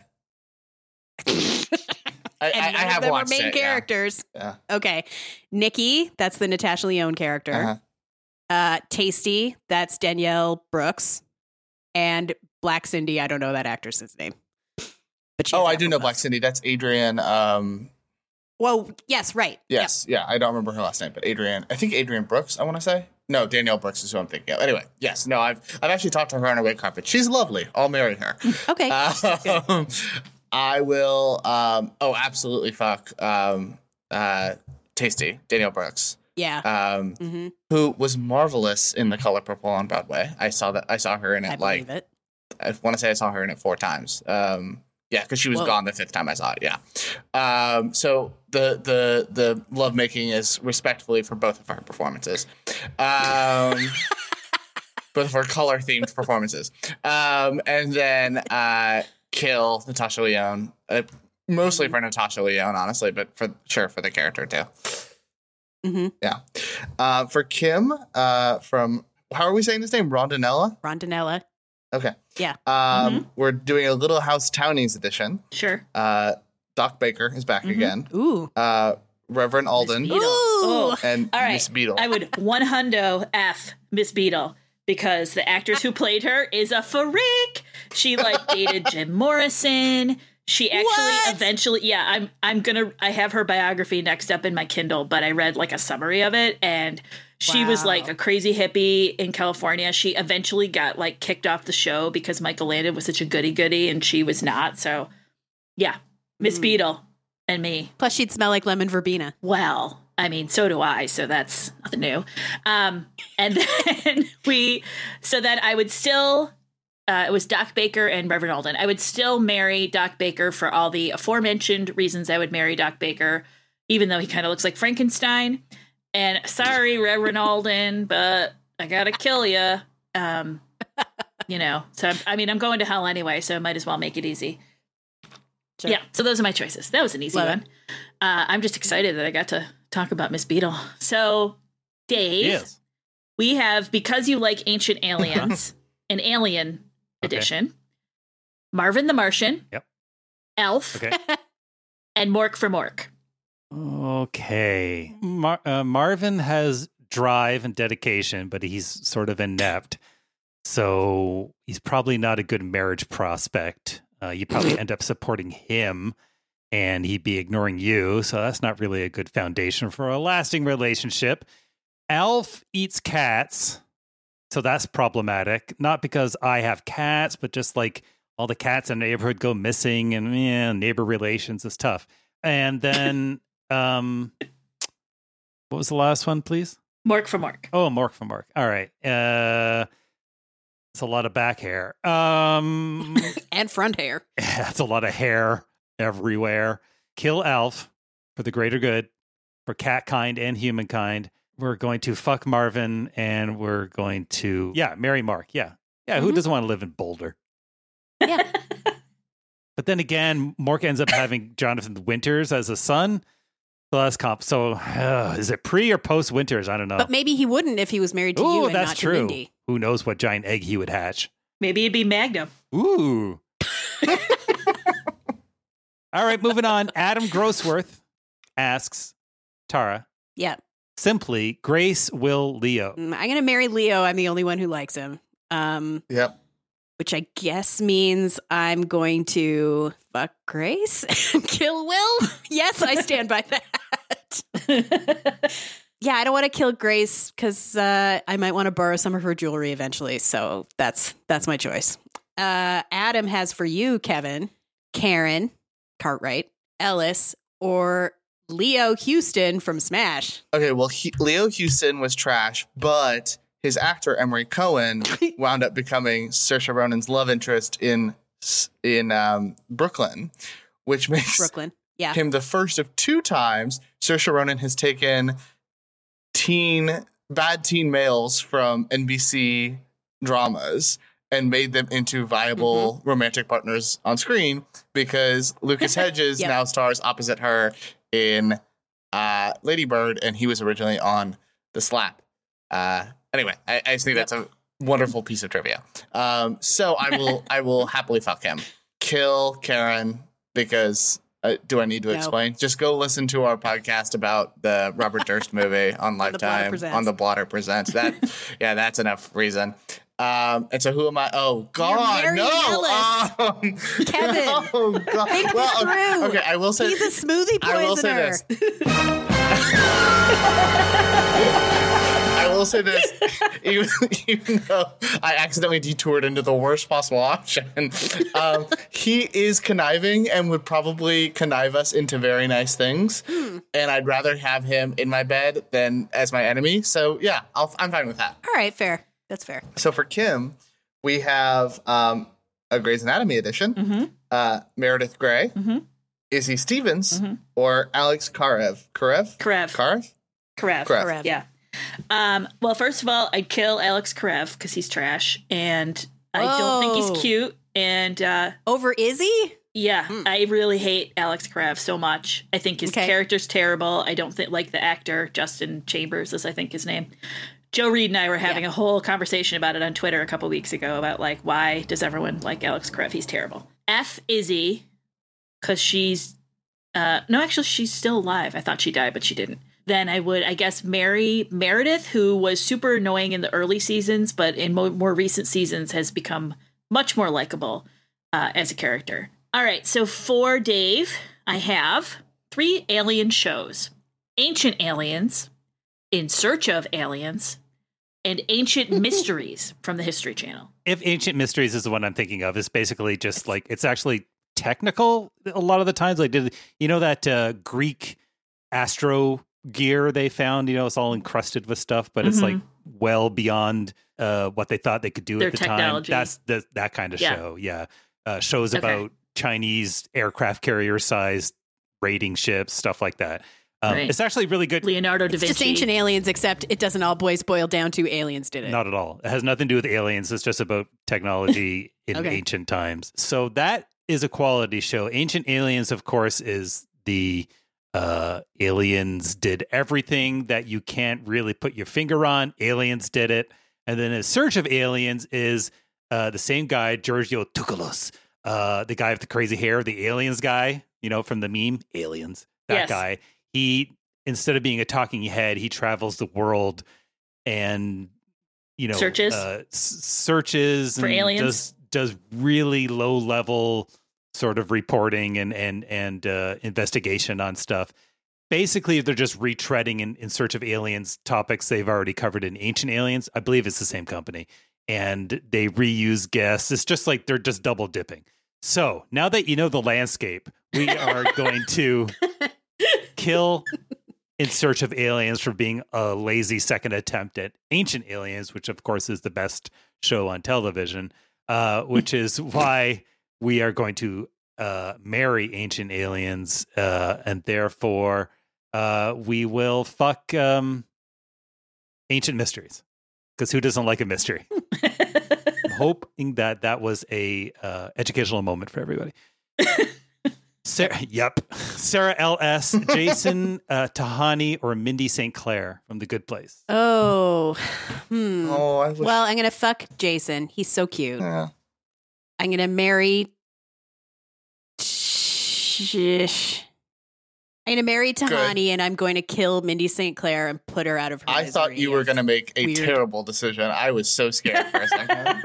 I have them watched are main it, characters. Yeah. Okay. Nikki, that's the Natasha Lyonne character. Tasty, that's Danielle Brooks. And Black Cindy, I don't know that actress's name. But I do know Black Cindy. That's Adrienne. Well, yes, right. Yes, yeah. I don't remember her last name, but Adrienne. I think Adrienne Brooks, I want to say. No, Danielle Brooks is who I'm thinking of. Anyway, yes, no, I've actually talked to her on a red carpet. She's lovely. I'll marry her. Okay. I will. Absolutely fuck. Tasty Danielle Brooks. Yeah. Who was marvelous in The Color Purple on Broadway. I saw her in it. I believe it. I want to say I saw her in it 4 times. Yeah, because she was gone the 5th time I saw it. Yeah. So the lovemaking is respectfully for both of our performances. Both of our color themed performances. And then kill Natasha Lyonne. Mostly for Natasha Lyonne, honestly, but for the character too. Mm-hmm. Yeah. For Kim, from, how are we saying this name? Rondinella. Okay. Yeah. We're doing a Little House Townies edition. Sure. Doc Baker is back again. Ooh. Reverend Alden. Miss Beadle. Oh. And All right. Miss Beadle. I would 100 F Miss Beadle because the actress who played her is a freak. She dated Jim Morrison. She actually eventually, I have her biography next up in my Kindle, but I read a summary of it, and she was a crazy hippie in California. She eventually got kicked off the show because Michael Landon was such a goody-goody and she was not. So yeah, Miss Beadle and me. Plus she'd smell like lemon verbena. Well, I mean, so do I, so that's nothing new. And then so then I would still, it was Doc Baker and Reverend Alden. I would still marry Doc Baker for all the aforementioned reasons I would marry Doc Baker, even though he kind of looks like Frankenstein. And sorry, Reverend Alden, but I gotta kill you. So I'm going to hell anyway, so I might as well make it easy. Sure. Yeah, so those are my choices. That was an easy one. I'm just excited that I got to talk about Miss Beadle. So, Dave, we have, because you like Ancient Aliens, an Alien edition, Marvin the Martian, Elf, and Mork for Mork. Okay. Marvin has drive and dedication, but he's sort of inept. So he's probably not a good marriage prospect. You probably end up supporting him and he'd be ignoring you. So that's not really a good foundation for a lasting relationship. Elf eats cats. So that's problematic. Not because I have cats, but just all the cats in the neighborhood go missing and neighbor relations is tough. And then what was the last one, please? Mork for Mork. Oh, Mork for Mork. All right. It's a lot of back hair. And front hair. That's a lot of hair everywhere. Kill Elf for the greater good, for cat kind and humankind. We're going to fuck Marvin and we're going to, marry Mark. Yeah. Who doesn't want to live in Boulder? Yeah. But then again, Mork ends up having Jonathan Winters as a son. So that's So is it pre or post Winters? I don't know. But maybe he wouldn't if he was married to you and that's not true. to Mindy. Who knows what giant egg he would hatch? Maybe it'd be Magnum. Ooh. All right, moving on. Adam Grossworth asks Tara. Yeah. Simply, Grace, Will, Leo. I'm going to marry Leo. I'm the only one who likes him. Yep. Which I guess means I'm going to fuck Grace and kill Will. Yes, I stand by that. Yeah, I don't want to kill Grace because I might want to borrow some of her jewelry eventually. So that's my choice. Adam has for you, Kevin, Karen Cartwright, Ellis, or Leo Houston from Smash. Okay, well, Leo Houston was trash, but his actor Emery Cohen wound up becoming Saoirse Ronan's love interest in Brooklyn, which makes him the first of 2 times Saoirse Ronan has taken bad teen males from NBC dramas and made them into viable romantic partners on screen, because Lucas Hedges now stars opposite her in Lady Bird, and he was originally on The Slap. Anyway, I just think that's a wonderful piece of trivia. So I will happily fuck him. Kill Karen, because do I need to explain? Just go listen to our podcast about the Robert Durst movie on Lifetime on The Blotter Presents. That's enough reason. And so who am I? Oh God, no! Kevin, oh God. Think this through. Okay, I will say he's a smoothie poisoner. I will will say this, even though I accidentally detoured into the worst possible option, he is conniving and would probably connive us into very nice things. And I'd rather have him in my bed than as my enemy. So yeah, I'm fine with that. All right, fair. That's fair. So for Kim, we have a Grey's Anatomy edition, Meredith Grey, Izzy Stevens, or Alex Karev. Karev. Yeah. Well, first of all, I'd kill Alex Karev because he's trash, and I don't think he's cute. And over Izzy? Yeah, I really hate Alex Karev so much. I think his character's terrible. I don't think like the actor Justin Chambers is, I think, his name. Joe Reed and I were having a whole conversation about it on Twitter a couple weeks ago about like why does everyone like Alex Karev? He's terrible. F Izzy because she's no, actually she's still alive. I thought she died, but she didn't. Then I would, I guess, marry Meredith, who was super annoying in the early seasons, but in more recent seasons has become much more likable as a character. All right, so for Dave, I have 3 alien shows: Ancient Aliens, In Search of Aliens, and Ancient Mysteries from the History Channel. If Ancient Mysteries is the one I'm thinking of, it's basically just like, it's actually technical a lot of the times. Like, that Greek astro gear they found, it's all encrusted with stuff, but it's like well beyond what they thought they could do Their at the technology. time. That's that kind of show. Yeah. Shows about Chinese aircraft carrier sized raiding ships, stuff like that. It's actually really good. Leonardo da Vinci. It's just Ancient Aliens, except it doesn't always boil down to aliens did it. Not at all. It has nothing to do with aliens. It's just about technology in ancient times. So that is a quality show. Ancient Aliens, of course, is the aliens did everything that you can't really put your finger on. Aliens did it. And then In Search of Aliens is the same guy, Giorgio Tsoukalos, the guy with the crazy hair, the aliens guy, from the meme, Aliens, that guy. He, instead of being a talking head, he travels the world and, searches for aliens. Does really low level sort of reporting and investigation on stuff. Basically, they're just retreading in Search of Aliens topics they've already covered in Ancient Aliens. I believe it's the same company. And they reuse guests. It's just like they're just double dipping. So now that you know the landscape, we are going to kill In Search of Aliens for being a lazy second attempt at Ancient Aliens, which of course is the best show on television, which is why we are going to marry Ancient Aliens, and therefore we will fuck Ancient Mysteries. Because who doesn't like a mystery? I'm hoping that was a educational moment for everybody. Sarah L.S., Jason Tahani, or Mindy St. Clair from The Good Place. Oh. Oh, I wish. Well, I'm going to fuck Jason. He's so cute. Yeah. I'm going to marry... I'm going to marry Tahani, and I'm going to kill Mindy St. Clair and put her out of her I thought misery you were of going to make a weird- terrible decision. I was so scared for a second.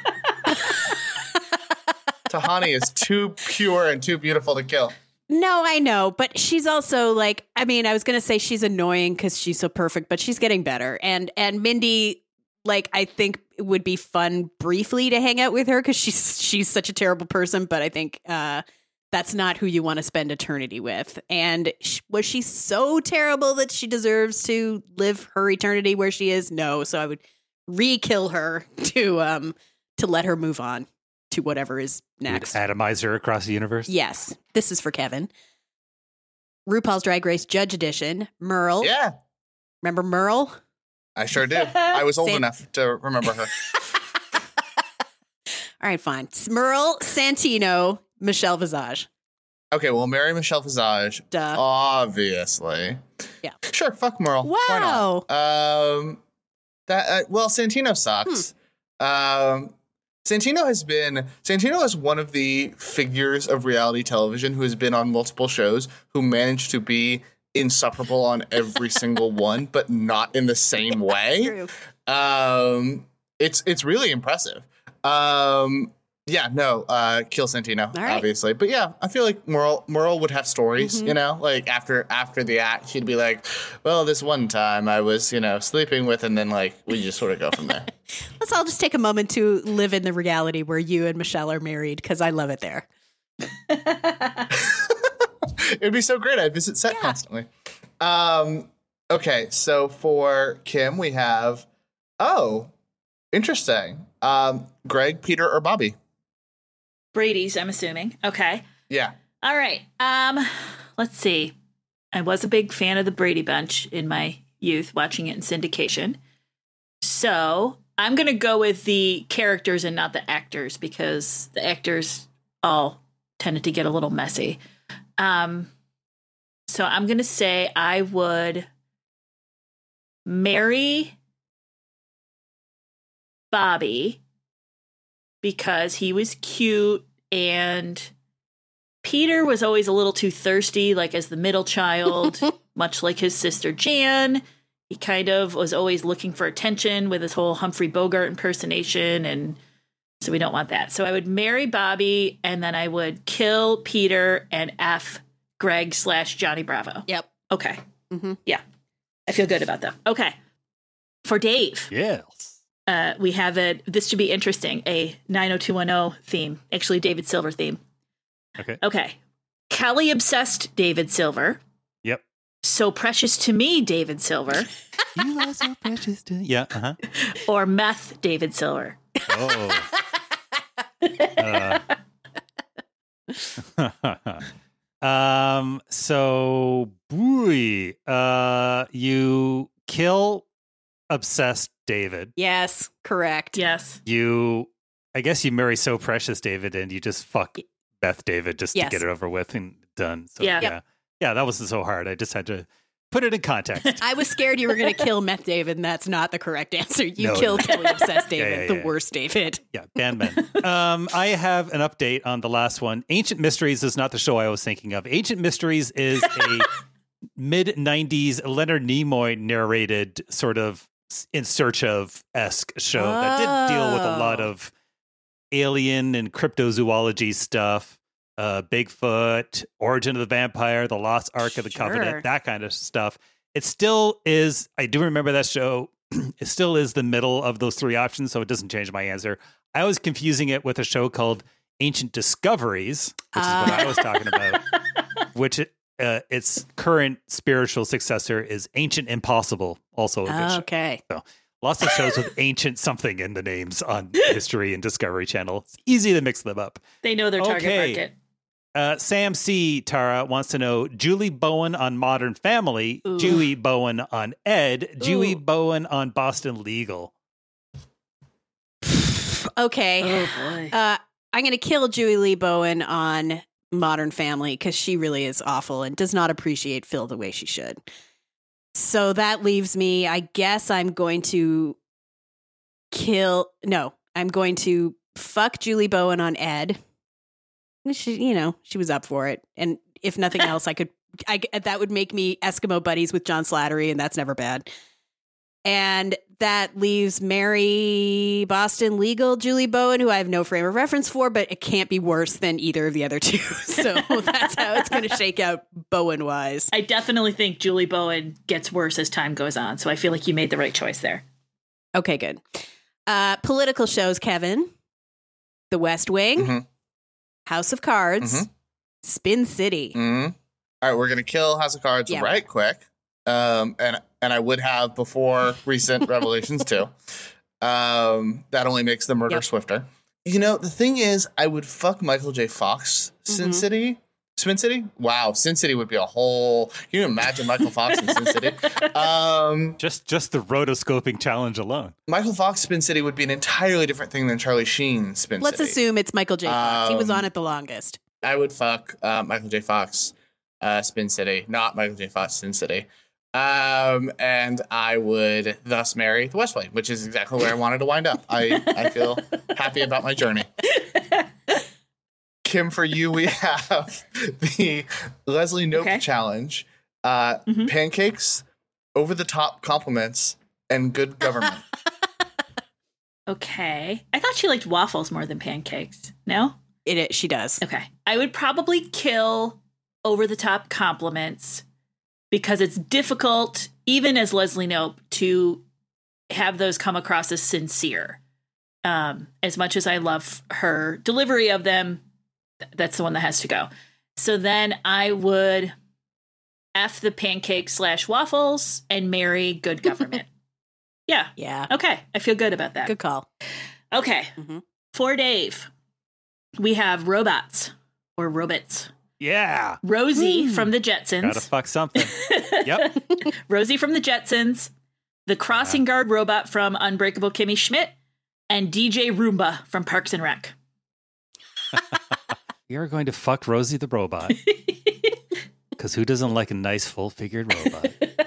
Tahani is too pure and too beautiful to kill. No, I know, but she's also like, I was going to say she's annoying because she's so perfect, but she's getting better. And Mindy, like, I think it would be fun briefly to hang out with her because she's such a terrible person, but I think that's not who you want to spend eternity with. And was she so terrible that she deserves to live her eternity where she is? No, so I would re-kill her to let her move on to whatever is next. Atomize her across the universe? Yes. This is for Kevin. RuPaul's Drag Race Judge Edition. Merle. Yeah, Remember Merle? I sure do. I was old enough to remember her. All right, fine. Merle, Santino, Michelle Visage. Okay, well, marry Michelle Visage. Duh. Obviously. Yeah. Sure, fuck Merle. Wow. Why not? Well, Santino sucks. Santino is one of the figures of reality television who has been on multiple shows who managed to be insufferable on every single one, but not in the same way. True. It's really impressive. Yeah, no, kill Santino, right. obviously. But yeah, I feel like Merle would have stories, you know? Like, after the act, he'd be like, well, this one time I was, sleeping with, and then, like, we just sort of go from there. Let's all just take a moment to live in the reality where you and Michelle are married, because I love it there. It'd be so great. I'd visit set constantly. Okay, so for Kim, we have, interesting. Greg, Peter, or Bobby? Brady's, I'm assuming. Okay. Yeah. All right. Let's see. I was a big fan of the Brady Bunch in my youth, watching it in syndication. So I'm going to go with the characters and not the actors, because the actors all tended to get a little messy. So I'm going to say I would marry Bobby because he was cute, and Peter was always a little too thirsty, like as the middle child, much like his sister Jan. He kind of was always looking for attention with his whole Humphrey Bogart impersonation, and so we don't want that. So I would marry Bobby, and then I would kill Peter and F Greg / Johnny Bravo. Yep. Okay. Mm-hmm. Yeah. I feel good about that. Okay. For Dave. Yes. We have this should be interesting, a 90210 theme, actually David Silver theme. Okay. Kelly obsessed David Silver. Yep. So precious to me, David Silver. You are so precious to... Yeah, uh-huh. Or meth David Silver. Oh. So, boy, you kill obsessed David. Yes, correct. Yes. I guess you marry so precious David, and you just fuck Beth David just to get it over with and done. So, yeah, that wasn't so hard. I just had to put it in context. I was scared you were going to kill Meth David, and that's not the correct answer. You killed Kelly Obsessed David, the worst David. Yeah, bandmen. I have an update on the last one. Ancient Mysteries is not the show I was thinking of. Ancient Mysteries is a mid-90s Leonard Nimoy narrated sort of In Search of-esque show that did deal with a lot of alien and cryptozoology stuff. Bigfoot, Origin of the Vampire, The Lost Ark of the Covenant, that kind of stuff. It still is, I do remember that show, it still is the middle of those three options, so it doesn't change my answer. I was confusing it with a show called Ancient Discoveries, which is what I was talking about, which its current spiritual successor is Ancient Impossible, also a good show. Okay. So lots of shows with ancient something in the names on History and Discovery Channel. It's easy to mix them up. They know their target market. Sam C. Tara wants to know Julie Bowen on Modern Family, Julie Bowen on Ed, Julie Bowen on Boston Legal. Okay. Oh, boy. I'm going to kill Julie Lee Bowen on Modern Family because she really is awful and does not appreciate Phil the way she should. So that leaves me, I guess I'm going to I'm going to fuck Julie Bowen on Ed. She was up for it. And if nothing else, that would make me Eskimo buddies with John Slattery, and that's never bad. And that leaves Mary Boston Legal Julie Bowen, who I have no frame of reference for, but it can't be worse than either of the other two. So that's how it's going to shake out Bowen-wise. I definitely think Julie Bowen gets worse as time goes on, so I feel like you made the right choice there. Okay, good. Political shows, Kevin. The West Wing, House of Cards, Spin City. All right, we're going to kill House of Cards right quick. And I would have before recent revelations too. That only makes the murder swifter. The thing is, I would fuck Michael J. Fox, Sin City. Spin City? Wow, Sin City would be a whole... Can you imagine Michael Fox in Sin City? Just the rotoscoping challenge alone. Michael Fox Spin City would be an entirely different thing than Charlie Sheen Spin City. Let's assume it's Michael J. Fox. He was on it the longest. I would fuck Michael J. Fox Spin City, not Michael J. Fox Sin City. And I would thus marry the West Wing, which is exactly where I wanted to wind up. I feel happy about my journey. Kim, for you, we have the Leslie Knope challenge, pancakes, over-the-top compliments, and good government. Okay. I thought she liked waffles more than pancakes. No? She does. Okay. I would probably kill over the top compliments because it's difficult, even as Leslie Knope, to have those come across as sincere. As much as I love her delivery of them, that's the one that has to go. So then I would F the pancakes / waffles and marry good government. Yeah. Yeah. Okay. I feel good about that. Good call. Okay. Mm-hmm. For Dave, we have robots or robots. Yeah. Rosie from the Jetsons. Gotta fuck something. Yep. Rosie from the Jetsons, the crossing guard robot from Unbreakable Kimmy Schmidt, and DJ Roomba from Parks and Rec. We are going to fuck Rosie the robot. Because who doesn't like a nice full-figured robot?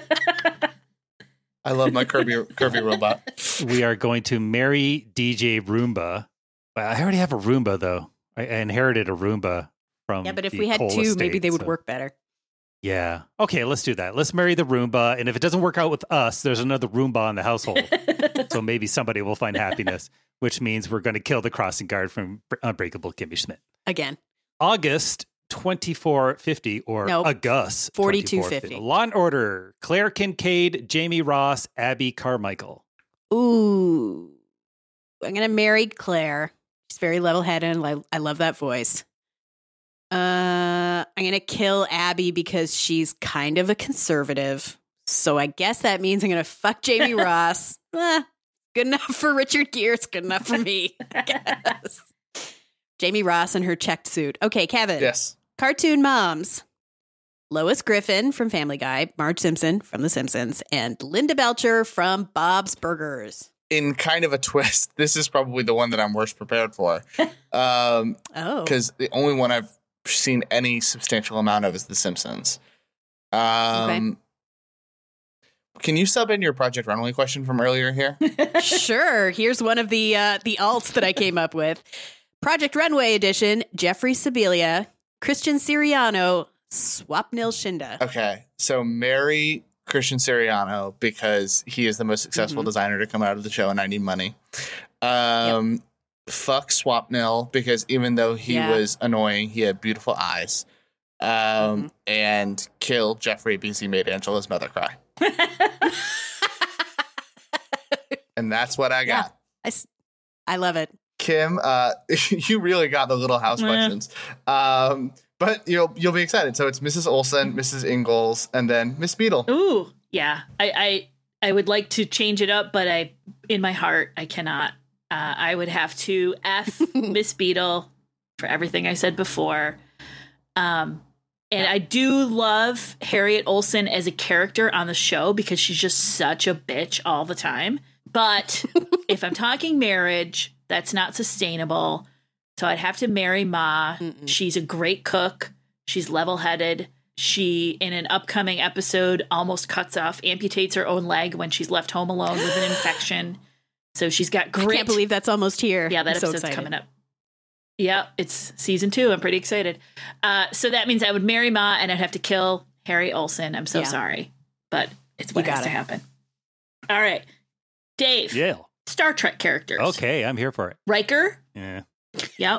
I love my curvy robot. We are going to marry DJ Roomba. Well, I already have a Roomba, though. I inherited a Roomba from Yeah, but if the we had Cole two, estate, maybe they would so- work better. Yeah. Okay, let's do that. Let's marry the Roomba. And if it doesn't work out with us, there's another Roomba in the household. So maybe somebody will find happiness, which means we're going to kill the crossing guard from Unbreakable Kimmy Schmidt. Again. August 2450 or Nope. August 4250. Law and Order, Claire Kincaid, Jamie Ross, Abby Carmichael. Ooh. I'm going to marry Claire. She's very level-headed, and I love that voice. I'm going to kill Abby because she's kind of a conservative. So I guess that means I'm going to fuck Jamie Ross. Good enough for Richard Gere. It's good enough for me, I guess. Jamie Ross in her checked suit. Okay, Kevin. Yes. Cartoon moms. Lois Griffin from Family Guy, Marge Simpson from The Simpsons, and Linda Belcher from Bob's Burgers. In kind of a twist, this is probably the one that I'm worst prepared for. Oh. Because the only one I've seen any substantial amount of is The Simpsons. Can you sub in your Project Runway question from earlier here? Sure. Here's one of the alts that I came up with. Project Runway edition, Jeffrey Sibilia, Christian Siriano, Swapnil Shinda. Okay, so marry Christian Siriano because he is the most successful designer to come out of the show and I need money. Fuck Swapnil because even though he was annoying, he had beautiful eyes. And kill Jeffrey because he made Angela's mother cry. And that's what I got. I love it. Kim, you really got the Little House questions. But you'll be excited. So it's Mrs. Olsen, Mrs. Ingalls, and then Miss Beadle. Ooh, yeah. I would like to change it up, but in my heart, I cannot. I would have to F Miss Beadle for everything I said before. And I do love Harriet Olsen as a character on the show because she's just such a bitch all the time. But if I'm talking marriage, that's not sustainable. So I'd have to marry Ma. She's a great cook. She's level-headed. She, in an upcoming episode, almost amputates her own leg when she's left home alone with an infection. So she's got grit. I can't believe that's almost here. Yeah, that I'm so episode's excited. coming up. Yeah, it's season 2. I'm pretty excited. So that means I would marry Ma and I'd have to kill Harry Olsen. I'm so sorry, but it's what has to happen. All right. Dave. Yeah. Star Trek characters. Okay, I'm here for it. Riker. Yeah. Yep.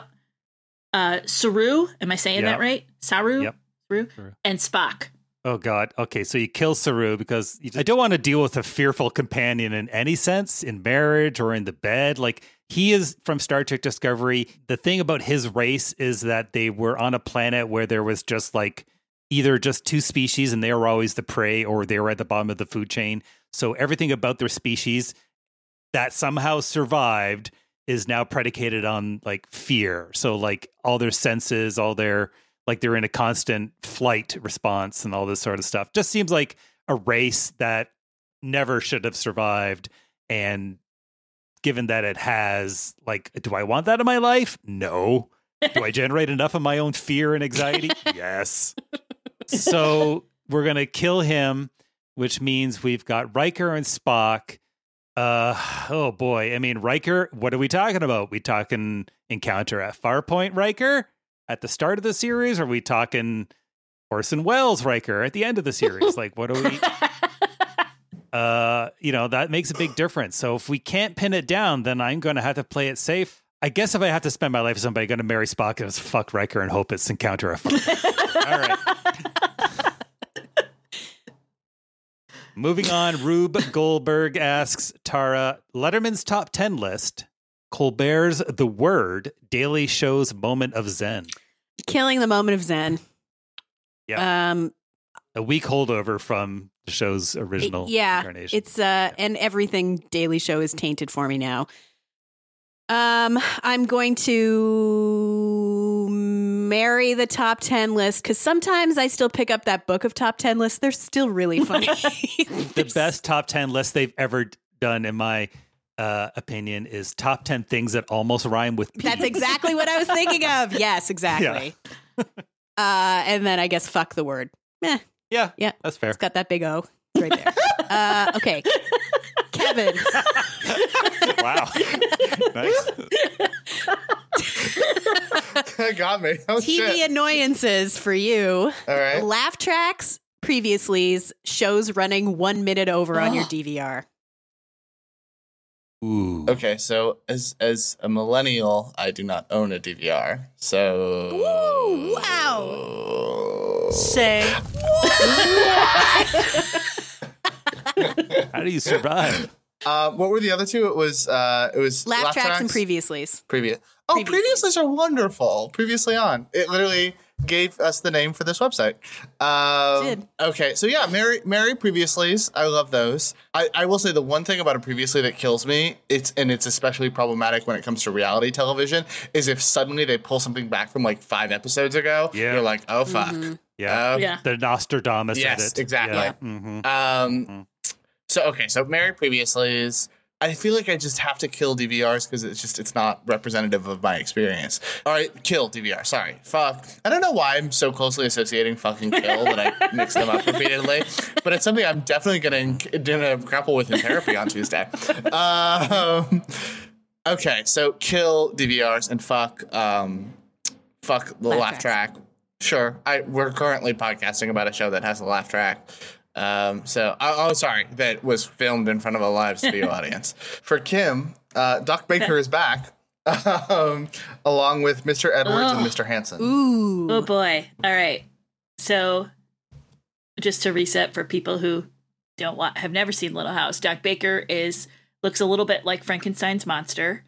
Saru. Am I saying that right? Saru. Yep. Saru. And Spock. Oh, God. Okay, so you kill Saru because I don't want to deal with a fearful companion in any sense, in marriage or in the bed. Like, he is from Star Trek Discovery. The thing about his race is that they were on a planet where there was just like either just two species and they were always the prey or they were at the bottom of the food chain. So everything about their species that somehow survived is now predicated on like fear. So like all their senses, all their like they're in a constant flight response and all this sort of stuff. Just seems like a race that never should have survived. And given that it has, like, do I want that in my life? No. Do I generate enough of my own fear and anxiety? Yes. So we're going to kill him, which means we've got Riker and Spock. Oh boy. I mean, Riker, what are we talking about? We talking Encounter at Farpoint Riker at the start of the series? Or are we talking Orson Welles Riker at the end of the series? Like, what are we? that makes a big difference. So if we can't pin it down, then I'm going to have to play it safe. I guess if I have to spend my life with somebody, I'm going to marry Spock and just fuck Riker and hope it's Encounter a Fuck. All right. Moving on, Rube Goldberg asks Tara, Letterman's top 10 list, Colbert's The Word, Daily Show's Moment of Zen. Killing the Moment of Zen. Yeah. A weak holdover from the show's original incarnation. It's and everything Daily Show is tainted for me now. I'm going to marry the top 10 list because sometimes I still pick up that book of top 10 lists. They're still really funny. The best top 10 list they've ever done, in my opinion, is top 10 things that almost rhyme with P. That's exactly what I was thinking of. Yes, exactly. Yeah. And then I guess fuck the word. Yeah, yeah, that's fair. It's got that big O. It's right there. Okay. Kevin. Wow. Nice. That got me. Oh, TV shit. annoyances for you. All right. Laugh tracks, previously's, shows running 1 minute over on your DVR. Ooh. Okay, so as a millennial, I do not own a DVR. So Ooh, wow. Say. How do you survive? What were the other two? It was Laugh tracks and previously's. Previously's are wonderful. Previously on. It literally gave us the name for this website. Did. Okay, so yeah, Mary Previously's. I love those. I will say the one thing about a Previously that kills me, it's especially problematic when it comes to reality television, is if suddenly they pull something back from like 5 episodes ago. Yeah. You're like, oh fuck. Mm-hmm. Yeah. The Nostradamus Yes, edit. exactly. Yeah. Mm-hmm. So Mary Previously's. I feel like I just have to kill DVRs because it's not representative of my experience. All right, kill DVR. Sorry, fuck. I don't know why I'm so closely associating fucking kill that I mix them up repeatedly, but it's something I'm definitely gonna grapple with in therapy on Tuesday. Okay, so kill DVRs and fuck the laugh track. Sure, we're currently podcasting about a show that has a laugh track. Sorry, that was filmed in front of a live studio audience. For Kim, Doc Baker is back, along with Mr. Edwards and Mr. Hansen. Ooh. Oh boy. All right. So just to reset for people who have never seen Little House, Doc Baker looks a little bit like Frankenstein's monster.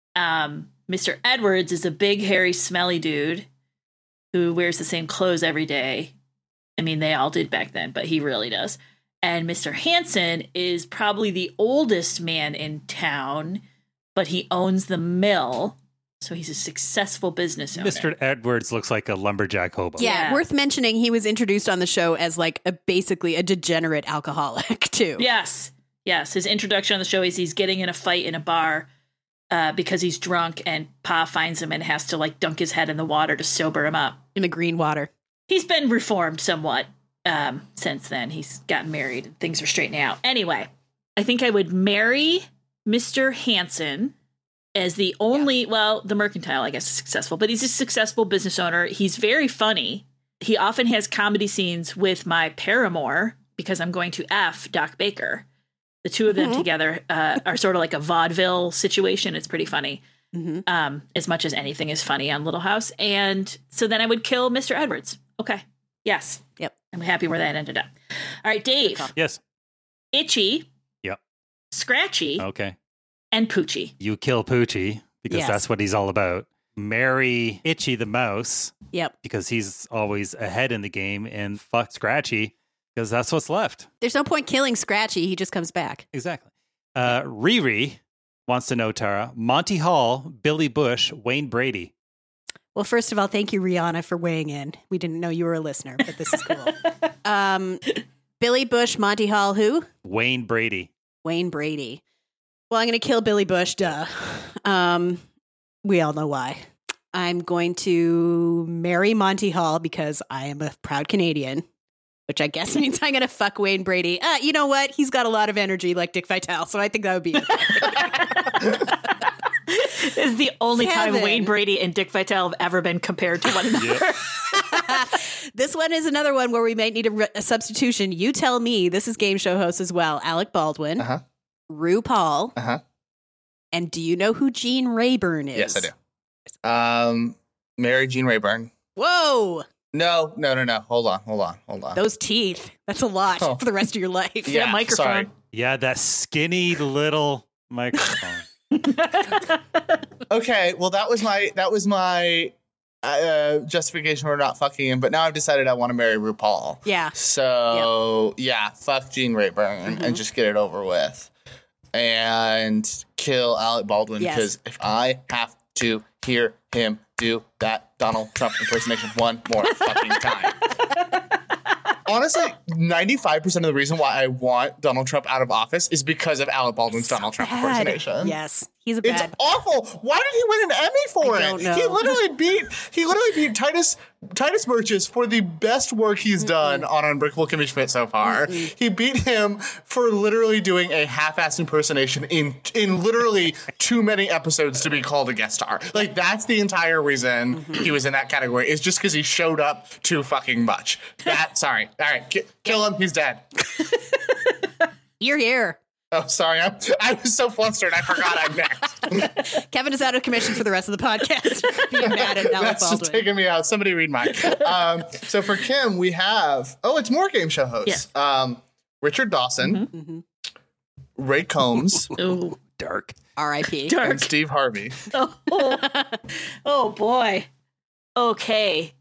Mr. Edwards is a big, hairy, smelly dude who wears the same clothes every day. I mean, they all did back then, but he really does. And Mr. Hansen is probably the oldest man in town, but he owns the mill. So he's a successful business owner. Mr. Edwards looks like a lumberjack hobo. Yeah, worth mentioning, he was introduced on the show as like basically a degenerate alcoholic too. Yes. His introduction on the show is he's getting in a fight in a bar because he's drunk, and Pa finds him and has to like dunk his head in the water to sober him up. In the green water. He's been reformed somewhat since then. He's gotten married and things are straightening out. Anyway, I think I would marry Mr. Hansen as the only, the mercantile, I guess, is successful, but he's a successful business owner. He's very funny. He often has comedy scenes with my paramour because I'm going to F Doc Baker. The two of them together are sort of like a vaudeville situation. It's pretty funny. Mm-hmm. As much as anything is funny on Little House. And so then I would kill Mr. Edwards. Okay. Yes. Yep. I'm happy where that ended up. All right, Dave. Yes. Itchy. Yep. Scratchy. Okay. And Poochie. You kill Poochie because that's what he's all about. Marry Itchy the mouse. Yep. Because he's always ahead in the game, and fuck Scratchy because that's what's left. There's no point killing Scratchy. He just comes back. Exactly. Riri wants to know, Tara, Monty Hall, Billy Bush, Wayne Brady. Well, first of all, thank you, Rihanna, for weighing in. We didn't know you were a listener, but this is cool. Billy Bush, Monty Hall, who? Wayne Brady. Wayne Brady. Well, I'm going to kill Billy Bush, duh. We all know why. I'm going to marry Monty Hall because I am a proud Canadian, which I guess means I'm going to fuck Wayne Brady. You know what? He's got a lot of energy like Dick Vitale, so I think that would be okay. This is the only Kevin. time Wayne Brady and Dick Vitale have ever been compared to one another. This one is another one where we might need a substitution. You tell me. This is game show host as well. Alec Baldwin, RuPaul, and do you know who Gene Rayburn is? Yes, I do. Mary Jean Rayburn. Whoa. No. Hold on. Those teeth. That's a lot for the rest of your life. Yeah, That microphone. sorry. Yeah, that skinny little microphone. Okay, well that was my justification for not fucking him, but now I've decided I want to marry RuPaul. Yeah. So fuck Gene Rayburn and just get it over with, and kill Alec Baldwin, because if I have to hear him do that Donald Trump impersonation one more fucking time. Honestly, 95% of the reason why I want Donald Trump out of office is because of Alec Baldwin's Donald Trump impersonation. Yes, he's a It's bad. awful. Why did he win an Emmy for I it? don't know. He literally beat Titus Burgess for the best work he's done on Unbreakable Kimmy Schmidt so far. He beat him for literally doing a half-assed impersonation in literally too many episodes to be called a guest star. Like, that's the entire reason he was in that category, is just because he showed up too fucking much. Sorry. All right, kill him. He's dead. You're here. Oh, sorry. I was so flustered. I forgot I'm next. Kevin is out of commission for the rest of the podcast. Being mad at Alec That's just Baldwin. taking me out. Somebody read mine. So for Kim, we have it's more game show hosts. Yes. Richard Dawson, Ray Combs, Ooh. Dark. R.I.P. and Steve Harvey. Oh boy. Okay.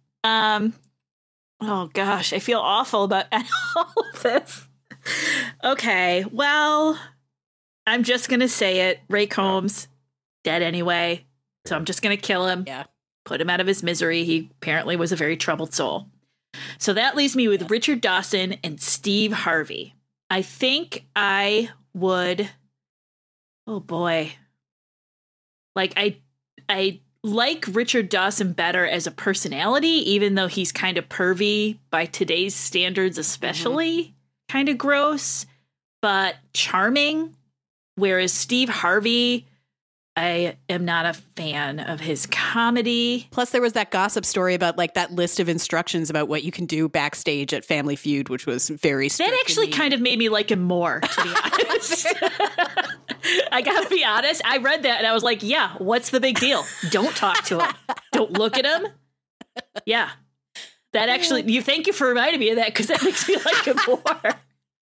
Oh gosh, I feel awful about all of this. Okay, well, I'm just gonna say it. Ray Combs, dead anyway. So I'm just gonna kill him. Yeah. Put him out of his misery. He apparently was a very troubled soul. So that leaves me with Richard Dawson and Steve Harvey. I think I would. Oh boy. Like I like Richard Dawson better as a personality, even though he's kind of pervy by today's standards, especially kind of gross, but charming. Whereas Steve Harvey, I am not a fan of his comedy. Plus, there was that gossip story about like that list of instructions about what you can do backstage at Family Feud, which was very strict. That actually kind of made me like him more, to be honest. I gotta be honest. I read that and I was like, yeah, what's the big deal? Don't talk to him. Don't look at him. Yeah. That actually, thank you for reminding me of that, because that makes me like him more.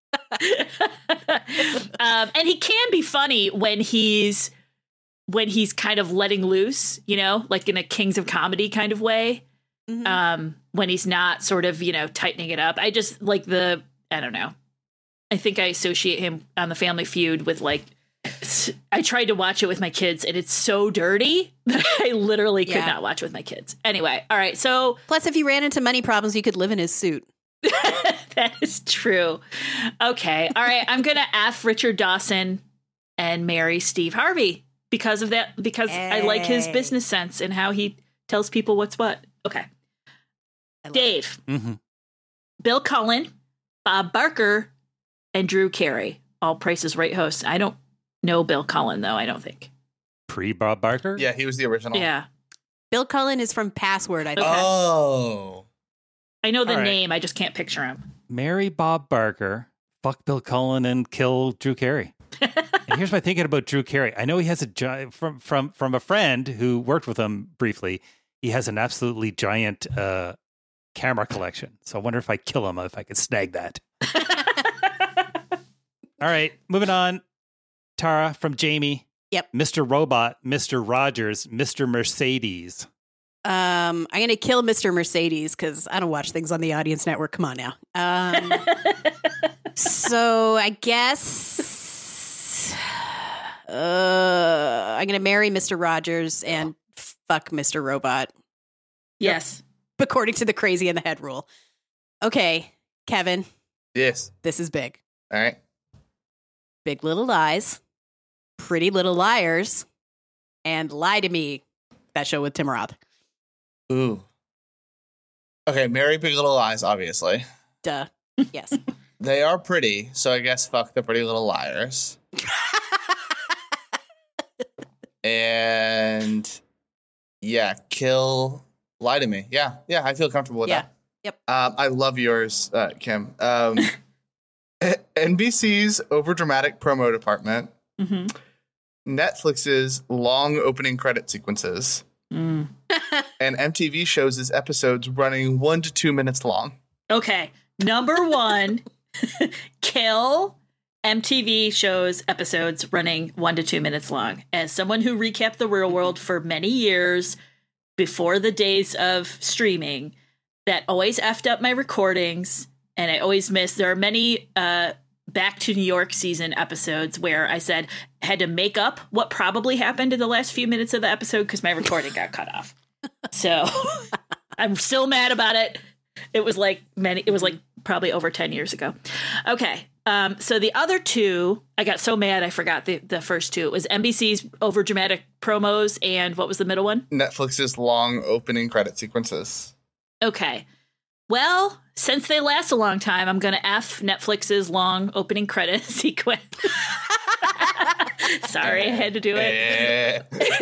And he can be funny when he's kind of letting loose, like in a Kings of Comedy kind of way. When he's not sort of, tightening it up. I just like I don't know. I think I associate him on the Family Feud with I tried to watch it with my kids and it's so dirty that I literally could not watch it with my kids. Anyway, all right. So Plus, if you ran into money problems, you could live in his suit. that is true. Okay. All right. I'm going to F Richard Dawson and marry Steve Harvey because of that, because I like his business sense and how he tells people what's what. Okay. Dave, Bill Cullen, Bob Barker, and Drew Carey, all Price is Right hosts. I don't know Bill Cullen, though, I don't think. Pre-Bob Barker? Yeah, he was the original. Yeah. Bill Cullen is from Password, I think. Okay. Oh. I know the All right. name. I just can't picture him. Marry Bob Barker, fuck Bill Cullen, and kill Drew Carey. And here's my thinking about Drew Carey. I know he has from a friend who worked with him briefly. He has an absolutely giant camera collection. So I wonder if I kill him, if I could snag that. All right, moving on. Tara from Jamie. Yep. Mr. Robot, Mr. Rogers, Mr. Mercedes. I'm going to kill Mr. Mercedes because I don't watch things on the Audience Network. Come on now. So I guess I'm going to marry Mr. Rogers and fuck Mr. Robot, Yes. according to the crazy in the head rule. Okay, Kevin, Yes. this is big. All right. Big Little Lies, Pretty Little Liars, and Lie to Me. That show with Tim Roth. Ooh. Okay, Mary Big Little Lies, obviously. Duh. Yes. They are pretty, so I guess fuck the Pretty Little Liars. And yeah, kill Lie to Me. Yeah, I feel comfortable with that. Yep. I love yours, Kim. NBC's overdramatic promo department. Mm-hmm. Netflix's long opening credit sequences. Mm. And MTV shows episodes running 1 to 2 minutes long. Okay. Number one, kill MTV shows episodes running 1 to 2 minutes long. As someone who recapped the real world for many years before the days of streaming, that always effed up my recordings, and I always missed. There are many Back to New York season episodes where I had to make up what probably happened in the last few minutes of the episode because my recording got cut off. So I'm still mad about it. It was like probably over 10 years ago. Okay. So the other two, I got so mad I forgot the first two. It was NBC's overdramatic promos, and what was the middle one? Netflix's long opening credit sequences. Okay. Well, since they last a long time, I'm going to F Netflix's long opening credit sequence. Sorry, I had to do it.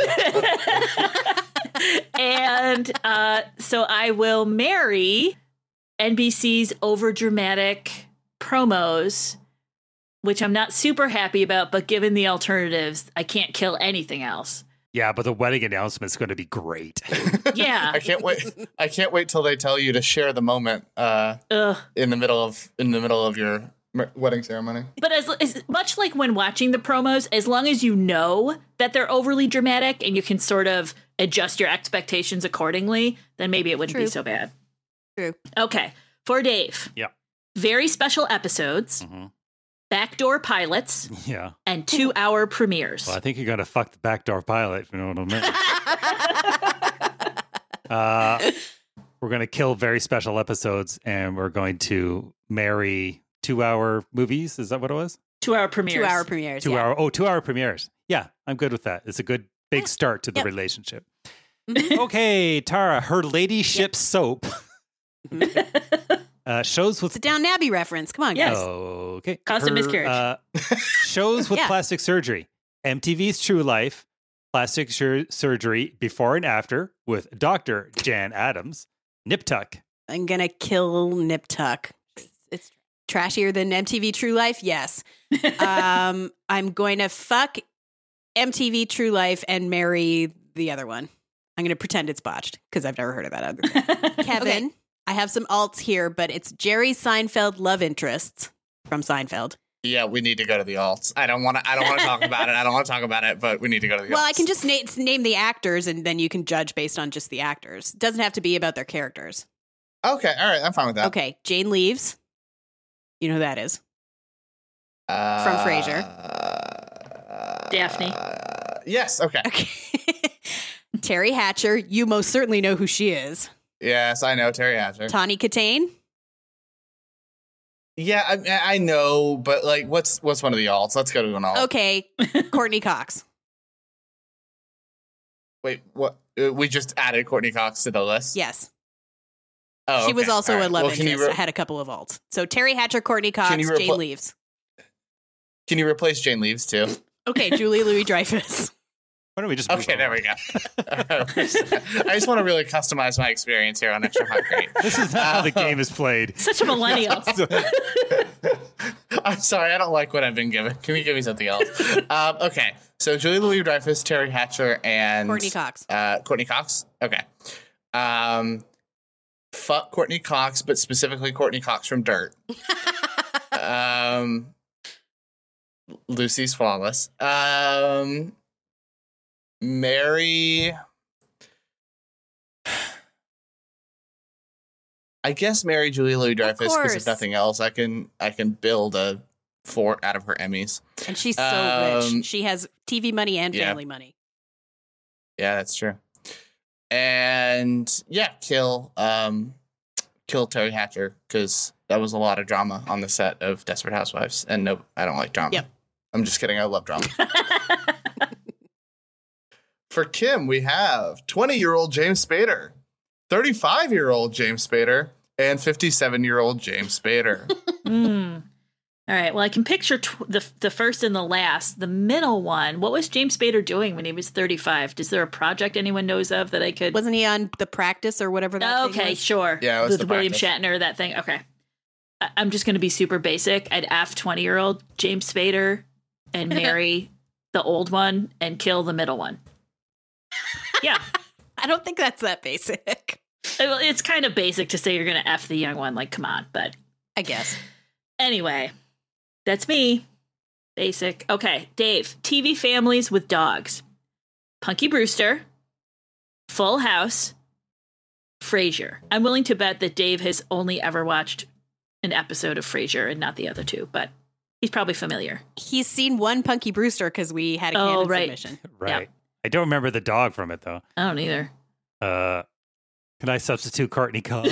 And so I will marry NBC's overdramatic promos, which I'm not super happy about, but given the alternatives, I can't kill anything else. Yeah, but the wedding announcement is going to be great. Yeah. I can't wait till they tell you to share the moment in the middle of your wedding ceremony. But as much like when watching the promos, as long as you know that they're overly dramatic and you can sort of adjust your expectations accordingly, then maybe it wouldn't be so bad. True. Okay. For Dave. Yeah. Very special episodes, backdoor pilots, and 2-hour premieres. Well, I think you're going to fuck the backdoor pilot, if you know what I mean. We're going to kill very special episodes, and we're going to marry 2-hour movies. Is that what it was? 2-hour premieres. 2-hour premieres. 2-hour premieres. Yeah, I'm good with that. It's a good big start to the relationship. Okay, Tara, her ladyship soap shows with It's a Downton Abbey reference. Come on, guys. Yes. Okay. Constant miscarriage. Shows with plastic surgery. MTV's True Life, plastic surgery before and after with Dr. Jan Adams. Nip Tuck. I'm going to kill Nip Tuck. It's trashier than MTV True Life. Yes. I'm going to fuck MTV True Life and marry the other one. I'm going to pretend it's botched because I've never heard of that other thing. Kevin, I have some alts here, but it's Jerry Seinfeld love interests from Seinfeld. Yeah, we need to go to the alts. I don't want to talk about it. I don't want to talk about it, but we need to go to the alts. Well, I can just name the actors, and then you can judge based on just the actors. It doesn't have to be about their characters. Okay, all right, I'm fine with that. Okay, Jane Leaves. You know who that is. From Frasier. Daphne. Yes, okay. Terry Hatcher. You most certainly know who she is. Yes, I know Terry Hatcher. Tawny Katane. Yeah, I know, but like, what's one of the alts? Let's go to an alt. Okay, Courtney Cox. Wait, what? We just added Courtney Cox to the list? Yes. Oh, she was also all right. a love Well, interest. I had a couple of alts. So Terry Hatcher, Courtney Cox, Jane Leaves. Can you replace Jane Leaves too? Okay, Julie Louis-Dreyfus. Why don't we just Okay, there we go. I just want to really customize my experience here on Extra Hot Great. This is not how the game is played. Such a millennial. I'm sorry, I don't like what I've been given. Can you give me something else? Okay, so Julie Louis-Dreyfus, Terry Hatcher, and Courtney Cox. Courtney Cox? Okay. Fuck Courtney Cox, but specifically Courtney Cox from Dirt. Lucy's Flawless. Marry, I guess marry Julie Louis-Dreyfus because if nothing else, I can build a fort out of her Emmys. And she's so rich. She has TV money and family money. Yeah, that's true. And yeah, kill Terry Hatcher because that was a lot of drama on the set of Desperate Housewives. And no, I don't like drama. Yep. I'm just kidding. I love drama. For Kim, we have 20-year-old James Spader, 35-year-old James Spader, and 57-year-old James Spader. All right. Well, I can picture the first and the last. The middle one, what was James Spader doing when he was 35? Is there a project anyone knows of that I could? Wasn't he on The Practice or whatever that thing Okay, was? sure. Yeah, it was with The William Practice. Shatner, that thing. Okay. I'm just going to be super basic. I'd F 20-year-old James Spader and marry the old one and kill the middle one. Yeah. I don't think that's that basic. Well, it's kind of basic to say you're going to F the young one. Like, come on. But I guess. anyway, that's me. Basic. Okay, Dave. TV families with dogs. Punky Brewster. Full House. Frasier. I'm willing to bet that Dave has only ever watched an episode of Frasier and not the other two, but he's probably familiar. He's seen one Punky Brewster because we had a canon right. submission. Right. Yep. I don't remember the dog from it though. I don't either. Can I substitute Courtney Cox?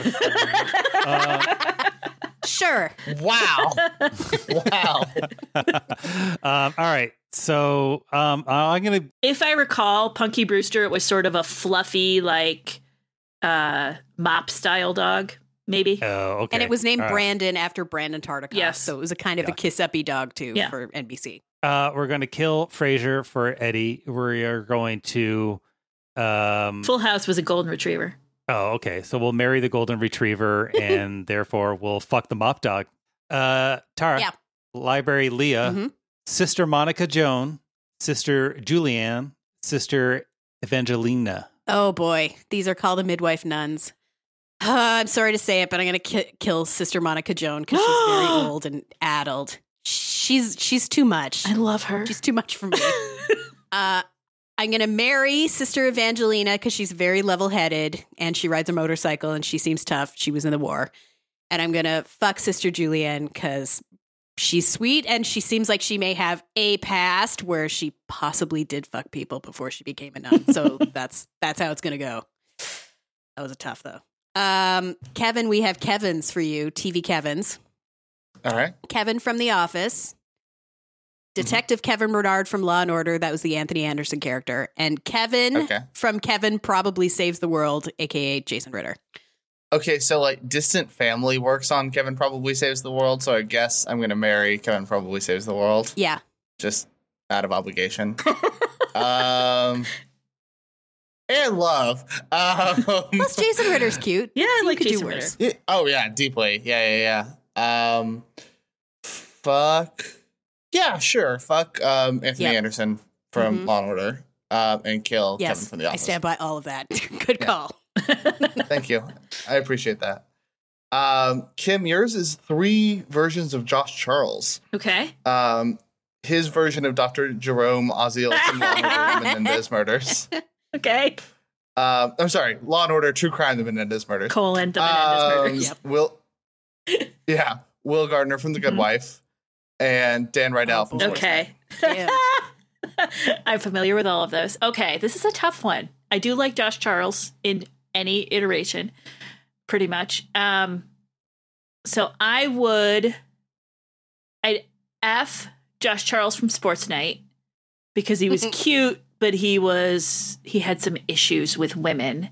Sure. Wow. Wow. All right. So I'm gonna. If I recall, Punky Brewster, it was sort of a fluffy, like mop style dog, maybe. Oh, okay. And it was named All right. Brandon after Brandon Tartikoff. Yes. So it was a kind of a kiss-uppy dog, too, Yeah. for NBC. We're going to kill Frasier for Eddie. We are going to. Full House was a golden retriever. Oh, okay. So we'll marry the golden retriever, and therefore we'll fuck the mop dog. Tara. Yeah. Library Leah. Mhm. Sister Monica Joan. Sister Julianne. Sister Evangelina. Oh, boy. These are called the midwife nuns. I'm sorry to say it, but I'm going to kill Sister Monica Joan because she's very old and addled. She's too much. I love her. She's too much for me. I'm going to marry Sister Evangelina because she's very level-headed and she rides a motorcycle and she seems tough. She was in the war. And I'm going to fuck Sister Julianne because she's sweet and she seems like she may have a past where she possibly did fuck people before she became a nun. So that's how it's going to go. That was a tough, though. Kevin, we have Kevin's for you, TV Kevin's. All right. Kevin from The Office. Detective Kevin Bernard from Law & Order. That was the Anthony Anderson character. And Kevin from Kevin Probably Saves the World, a.k.a. Jason Ritter. Okay, so like Distant Family works on Kevin Probably Saves the World, so I guess I'm gonna marry Kevin Probably Saves the World. Yeah. Just out of obligation. And love. Plus, Jason Ritter's cute. Yeah, I So you like could do Jason worse. Ritter. Oh yeah, deeply. Yeah. Fuck. Yeah, sure. Fuck Anthony Yep. Anderson from Mhm. Law and Order. And kill Kevin Yes, from The I Office. stand by all of that. Good Yeah. call. Thank you. I appreciate that. Kim, yours is 3 versions of Josh Charles. Okay. His version of Dr. Jerome Oziel from Law and Order Menendez Murders. Okay. I'm sorry, Law and Order True Crime, the Menendez Murders. Colon, the Menendez murders. Will Gardner from The Good Mhm. Wife, and Dan Rydell from boy. Sports Okay. Yeah. I'm familiar with all of those. Okay, this is a tough one. I do like Josh Charles in any iteration, pretty much. So I'd F Josh Charles from Sports Night because he was cute, but he had some issues with women.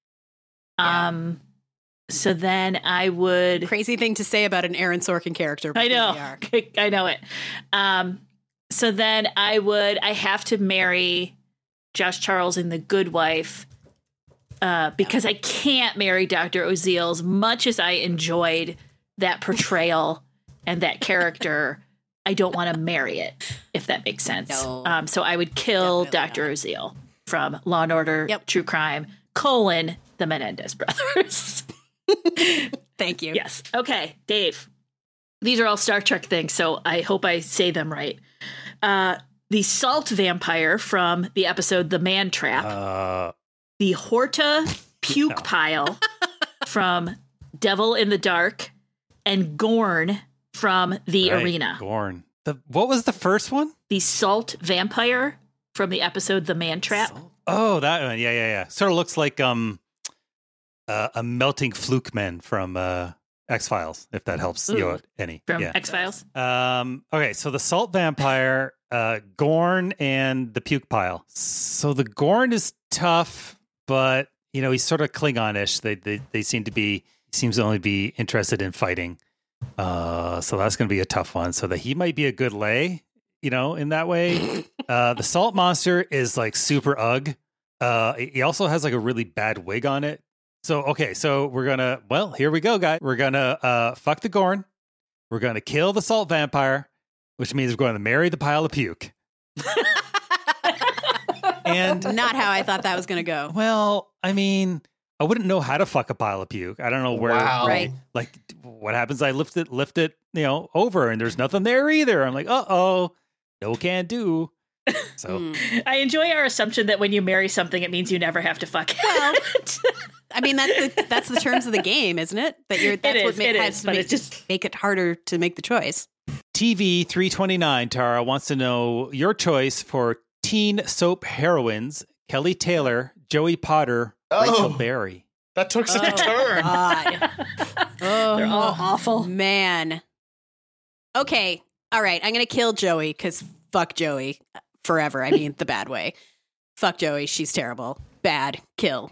So then I would. Crazy thing to say about an Aaron Sorkin character. but I here know. we are. I know it. So then I have to marry Josh Charles in The Good Wife because I can't marry Dr. Oziel as much as I enjoyed that portrayal and that character. I don't want to marry it, if that makes sense. No. So I would kill Definitely Dr. Oziel from Law and Order, Yep. True Crime, the Menendez brothers. Thank you. Yes. Okay, Dave. These are all Star Trek things, so I hope I say them right. The salt vampire from the episode The Man Trap. The Horta puke pile from Devil in the Dark. And Gorn from The Arena. Gorn. What was the first one? The salt vampire from the episode The Man Trap. Oh, that one. Yeah. Sort of looks like a melting fluke man from X-Files, if that helps you out any. From Yeah. X-Files. Okay, so the salt vampire, Gorn, and the puke pile. So the Gorn is tough, but he's sort of Klingon-ish. They seem to be. He seems to only be interested in fighting. So that's going to be a tough one. So that he might be a good lay, in that way. The salt monster is like super ugh. He also has like a really bad wig on it. So, okay. So we're going to, here we go, guys. We're going to fuck the Gorn. We're going to kill the salt vampire, which means we're going to marry the pile of puke. And Not how I thought that was going to go. well, I mean, I wouldn't know how to fuck a pile of puke. I don't know where, Wow. Right. like what happens. I lift it, over and there's nothing there either. I'm like, no can do. So Hmm. I enjoy our assumption that when you marry something, it means you never have to fuck it. I mean, that's the terms of the game, isn't it? That's what has to but make, it's just make it harder to make the choice. TV 329 Tara wants to know your choice for teen soap heroines: Kelly Taylor, Joey Potter, Rachel Berry. That took such a turn. God. Oh, they're all awful. man. Okay. All right. I'm going to kill Joey because fuck Joey forever. I mean, the bad way. Fuck Joey. She's terrible. Bad. Kill.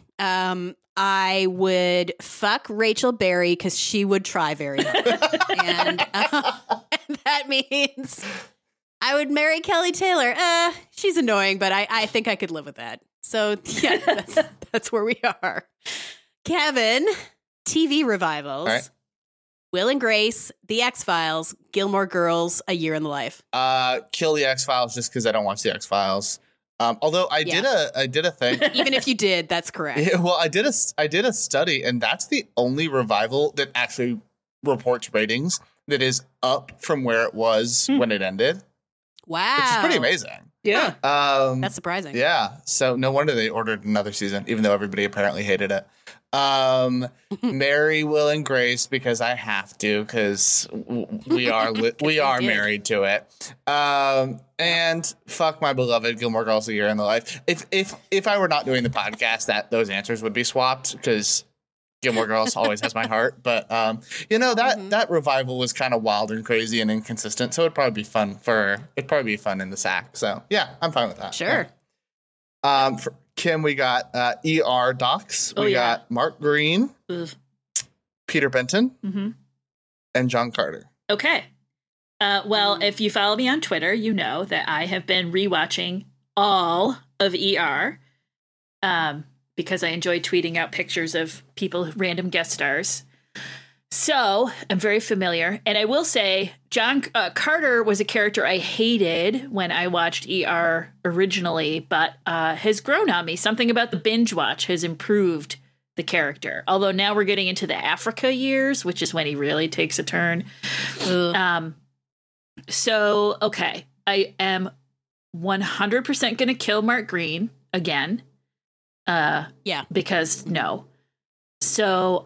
I would fuck Rachel Berry because she would try very hard. And that means I would marry Kelly Taylor. She's annoying, but I think I could live with that. So, yeah, that's where we are. Kevin, TV revivals. All right. Will and Grace, The X-Files, Gilmore Girls, A Year in the Life. Kill the X-Files just because I don't watch the X-Files. Although I did a thing. Even if you did, that's correct. Yeah, well, I did a study, and that's the only revival that actually reports ratings that is up from where it was when it ended, Wow. which is pretty amazing. Yeah. That's surprising. Yeah, so no wonder they ordered another season, even though everybody apparently hated it. Marry Will and Grace because I have to, because we are did. married to it. And fuck my beloved Gilmore Girls: A Year in the Life. If I were not doing the podcast, those answers would be swapped because Gilmore Girls always has my heart. But that revival was kind of wild and crazy and inconsistent, so it'd probably be fun in the sack. So yeah, I'm fine with that. Sure. For Kim, we got ER docs. We got Mark Green, Ugh. Peter Benton, Mm-hmm. and John Carter. Okay. Well, if you follow me on Twitter, you know that I have been rewatching all of ER because I enjoy tweeting out pictures of people, random guest stars. So I'm very familiar. And I will say, John Carter was a character I hated when I watched ER originally, but has grown on me. Something about the binge watch has improved the character. Although now we're getting into the Africa years, which is when he really takes a turn. So, okay. I am 100% going to kill Mark Green again. Yeah. Because no. So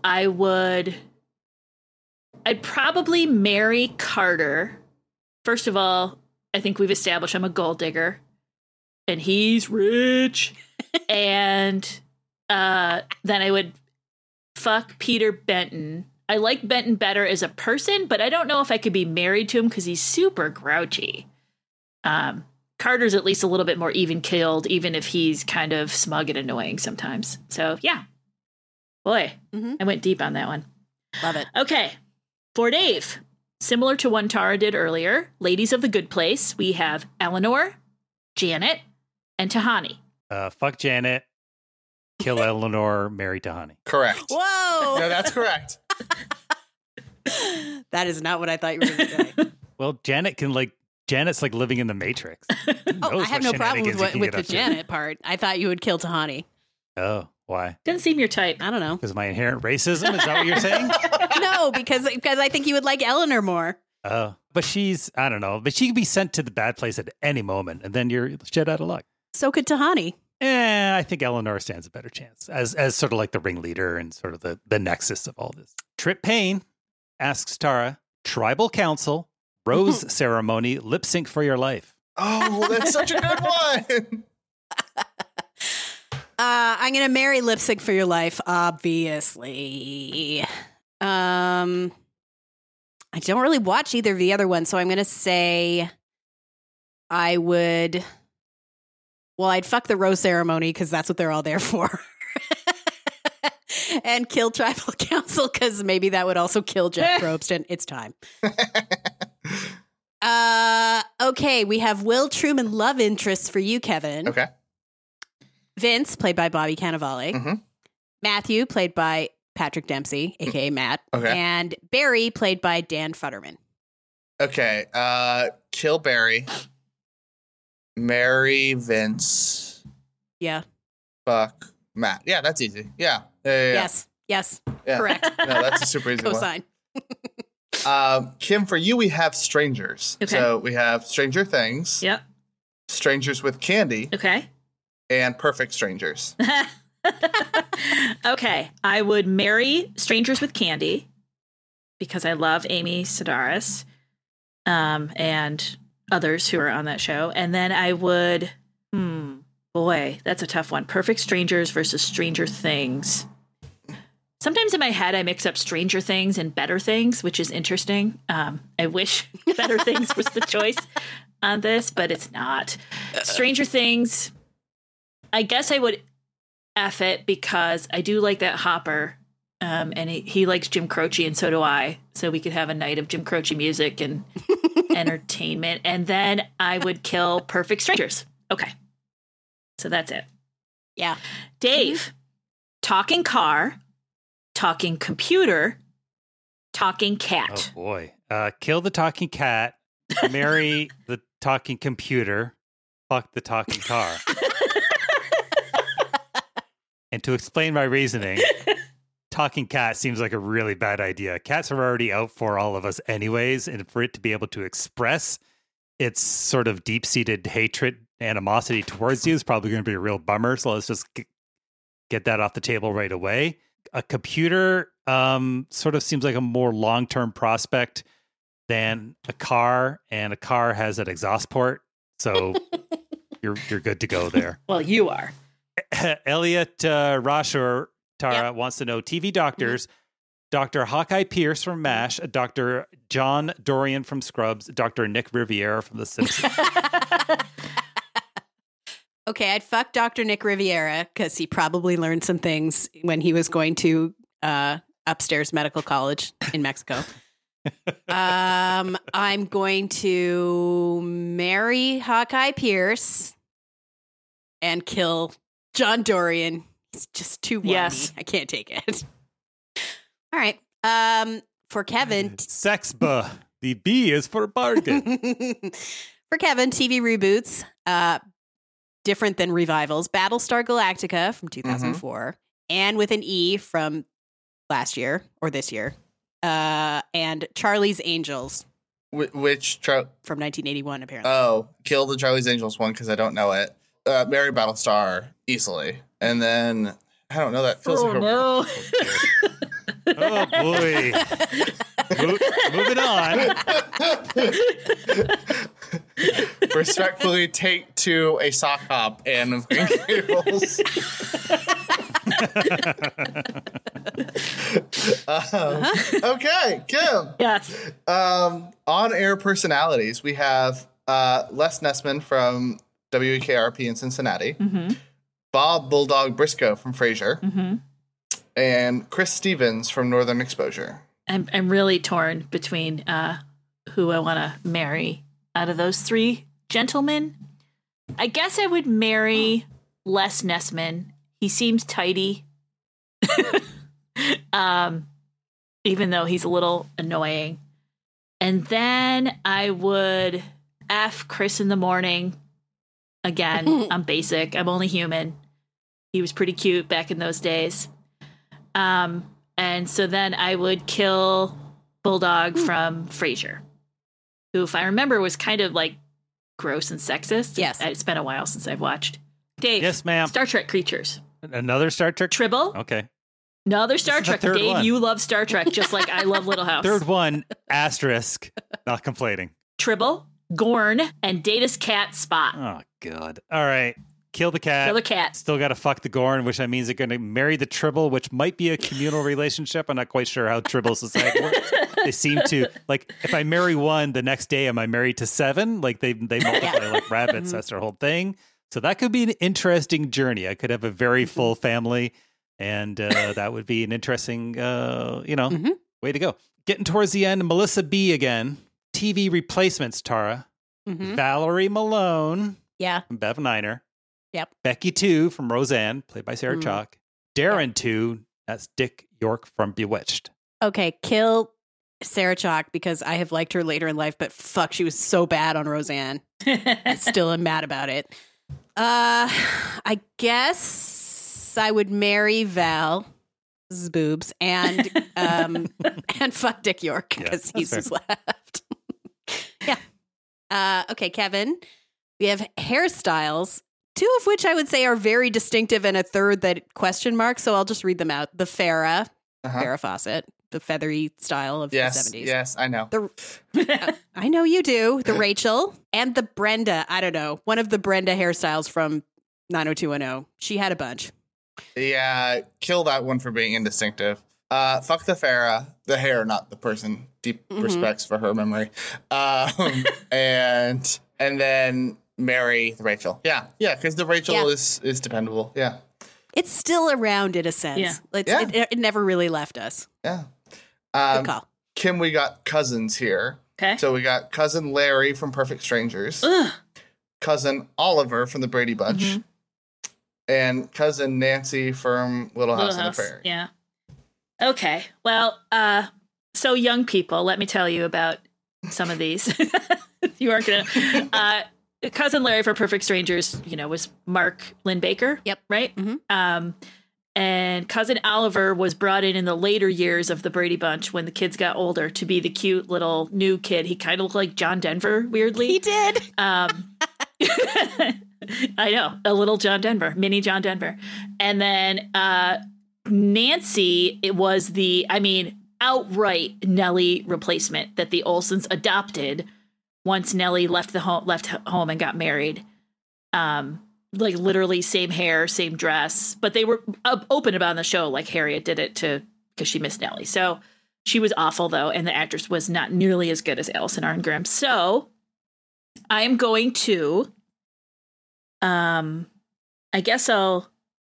I'd probably marry Carter. First of all, I think we've established I'm a gold digger and he's rich. And then I would fuck Peter Benton. I like Benton better as a person, but I don't know if I could be married to him because he's super grouchy. Carter's at least a little bit more even-keeled, even if he's kind of smug and annoying sometimes. So, yeah. Boy, I went deep on that one. Love it. Okay. For Dave, similar to one Tara did earlier, Ladies of the Good Place, we have Eleanor, Janet, and Tahani. Fuck Janet, kill Eleanor, marry Tahani. Correct. Whoa. No, that's correct. That is not what I thought you were going to say. Well, Janet's like living in the Matrix. I have no problem with with the Janet part. I thought you would kill Tahani. Oh, why? Doesn't seem your type. I don't know. Because my inherent racism? Is that what you're saying? No, because I think you would like Eleanor more. Oh, but I don't know. But she could be sent to the bad place at any moment, and then you're shit out of luck. So could Tahani. I think Eleanor stands a better chance as sort of like the ringleader and sort of the nexus of all this. Trip Payne asks Tara, tribal council, rose ceremony, lip sync for your life. Oh, that's such a good one. I'm going to marry Lip Sync for Your Life, obviously. I don't really watch either of the other ones, so I'm going to say I'd fuck the rose ceremony because that's what they're all there for. and kill tribal council because maybe that would also kill Jeff Probst, and it's time. Okay, we have Will Truman love interests for you, Kevin. Okay. Vince, played by Bobby Cannavale. Mm-hmm. Matthew, played by Patrick Dempsey, aka Matt. Okay. And Barry, played by Dan Futterman. Okay. Kill Barry. Marry Vince. Yeah. Fuck Matt. Yeah, that's easy. Yeah. Yeah. Yes. Yeah. Correct. No, that's a super easy one. Cosign. Kim, for you, we have strangers. Okay. So we have Stranger Things, Yep. Strangers with Candy, Okay. and Perfect Strangers. Okay. I would marry Strangers with Candy because I love Amy Sedaris and others who are on that show. And then I would, boy, that's a tough one. Perfect Strangers versus Stranger Things. Sometimes in my head, I mix up Stranger Things and Better Things, which is interesting. I wish Better Things was the choice on this, but it's not. Stranger Things, I guess I would F it because I do like that Hopper, and he likes Jim Croce, and so do I. So we could have a night of Jim Croce music and entertainment. And then I would kill Perfect Strangers. Okay. So that's it. Yeah. Dave, talking car, talking computer, talking cat. Oh boy. Kill the talking cat, marry the talking computer, fuck the talking car. And to explain my reasoning, talking cat seems like a really bad idea. Cats are already out for all of us anyways, and for it to be able to express its sort of deep-seated hatred, animosity towards you is probably going to be a real bummer. So let's just get that off the table right away. A computer sort of seems like a more long-term prospect than a car, and a car has an exhaust port, so you're good to go there. Well, you are. Elliot Rashur Tara wants to know TV doctors, Dr. Hawkeye Pierce from MASH, Dr. John Dorian from Scrubs, Dr. Nick Riviera from The Simpsons. Okay, I'd fuck Dr. Nick Riviera because he probably learned some things when he was going to upstairs medical college in Mexico. I'm going to marry Hawkeye Pierce and kill John Dorian. He's just too whiny. Yes. I can't take it. All right. For Kevin. Sex buh. The B is for bargain. For Kevin, TV reboots. Different than revivals. Battlestar Galactica from 2004. And with an E from last year or this year. And Charlie's Angels Which from 1981, apparently. Oh, kill the Charlie's Angels one because I don't know it. Marry Battlestar easily, and then I don't know. That feels like a no. Oh boy. Moving on. respectfully take to a sock hop and of Green Gables. Okay, Kim. Yes. On-air personalities, we have Les Nessman from WKRP in Cincinnati, Bob Bulldog Briscoe from Frasier, and Chris Stevens from Northern Exposure. I'm really torn between who I want to marry out of those three gentlemen. I guess I would marry Les Nessman. He seems tidy. Even though he's a little annoying. And then I would F Chris in the Morning. Again, I'm basic. I'm only human. He was pretty cute back in those days. And so then I would kill Bulldog from Frasier, who, if I remember, was kind of like gross and sexist. Yes. It's been a while since I've watched. Dave. Yes, ma'am. Star Trek creatures. Another Star Trek? Tribble. Okay. Another Star This is the Trek. third Dave, one. you love Star Trek just like I love Little House. Third one, asterisk, not complaining. Tribble, Gorn, and Data's cat Spot. Oh, God. All right. Kill the cat. Kill the cat. Still got to fuck the Gorn, which that means they're going to marry the Tribble, which might be a communal relationship. I'm not quite sure how Tribble society works. They seem to, like, if I marry one, the next day am I married to 7? Like, they multiply like rabbits. That's their whole thing. So that could be an interesting journey. I could have a very full family. And that would be an interesting, Mhm. way to go. Getting towards the end, Melissa B again. TV replacements, Tara. Mhm. Valerie Malone Yeah. from Bev Niner. Yep. Becky 2 from Roseanne, played by Sarah Mm. Chalk. Darren 2, that's Dick York from Bewitched. Okay, kill Sarah Chalk because I have liked her later in life, but fuck, she was so bad on Roseanne. I still am mad about it. I guess I would marry Val's boobs and fuck Dick York Yeah, because that's he's fair. who's left. Yeah. Okay, Kevin. We have hairstyles, 2 of which I would say are very distinctive, and a third that question mark. So I'll just read them out. The Farrah, Uh-huh. Farrah Fawcett, the feathery style of the Yes, 70s. yes, I know. I know you do. The Rachel and the Brenda. I don't know. One of the Brenda hairstyles from 90210. She had a bunch. Yeah, kill that one for being indistinctive. Fuck the Farrah, the hair, not the person. Deep Mhm. respects for her memory. And then marry the Rachel. Yeah, because the Rachel Yeah. is dependable. Yeah, It's still around in a sense. Yeah. It never really left us. yeah. Good call. Kim, we got cousins here. Okay. So we got cousin Larry from Perfect Strangers, Ugh. cousin Oliver from the Brady Bunch, Mhm. and cousin Nancy from Little House on the Prairie. Yeah. Okay. Well, so young people, let me tell you about some of these. You aren't gonna. Cousin Larry for Perfect Strangers, was Mark Lynn-Baker. Yep. Right. Mhm. And cousin Oliver was brought in the later years of the Brady Bunch when the kids got older to be the cute little new kid. He kind of looked like John Denver, weirdly. He did. I know, a little John Denver, mini John Denver. And then Nancy, it was outright Nellie replacement that the Olsens adopted once Nellie left home and got married. Like literally same hair, same dress, but they were open about it on the show. Like Harriet did it because she missed Nellie. So she was awful though. And the actress was not nearly as good as Allison Arngrim. So I am going to, I guess I'll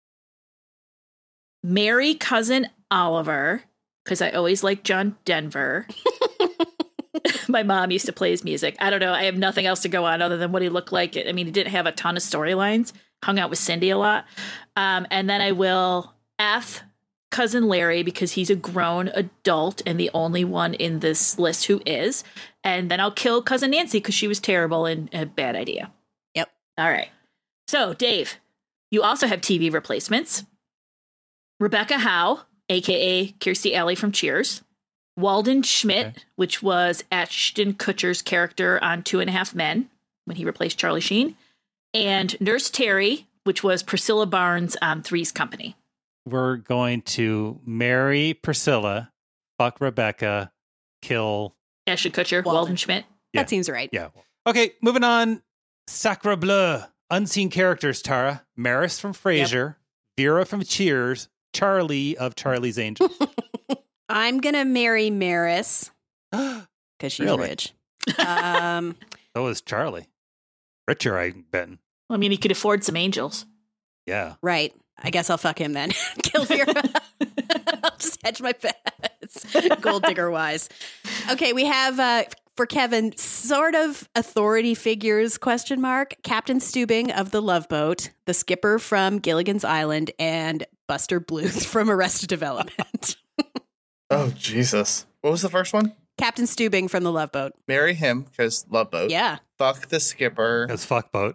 marry cousin Oliver because I always liked John Denver. My mom used to play his music. I don't know. I have nothing else to go on other than what he looked like. I mean, he didn't have a ton of storylines. Hung out with Cindy a lot. And then I will F cousin Larry because he's a grown adult and the only one in this list who is. And then I'll kill cousin Nancy because she was terrible and a bad idea. Yep. All right. So, Dave, you also have TV replacements. Rebecca Howe, a.k.a. Kirstie Alley from Cheers. Walden Schmidt, Okay. which was Ashton Kutcher's character on 2.5 Men when he replaced Charlie Sheen. And Nurse Terry, which was Priscilla Barnes on Three's Company. We're going to marry Priscilla, fuck Rebecca, kill. Ashton Kutcher, Walden. Walden Schmidt. Yeah. That seems right. Yeah. Okay, moving on. Sacre bleu. Unseen characters, Tara. Maris from Frasier, Vera from Cheers, Charlie of Charlie's Angels. I'm going to marry Maris So because she's Really? rich. is Charlie. Richer, I bet. Well, I mean, he could afford some angels. Yeah. Right. I guess I'll fuck him then. Kill Vera. I'll just hedge my bets. Gold digger wise. Okay, we have for Kevin sort of authority figures question mark. Captain Steubing of the Love Boat, the skipper from Gilligan's Island, and Buster Bluth from Arrested Development. Oh, Jesus. What was the first one? Captain Steubing from the Love Boat. Marry him because Love Boat. Yeah. Fuck the skipper. That's fuck boat.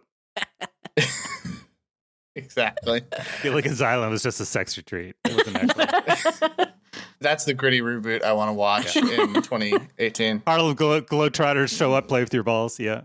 Exactly. Gilligan's Island was just a sex retreat. It wasn't actually. That's the gritty reboot I want to watch in 2018. Harlem Globetrotters show up, play with your balls. Yeah.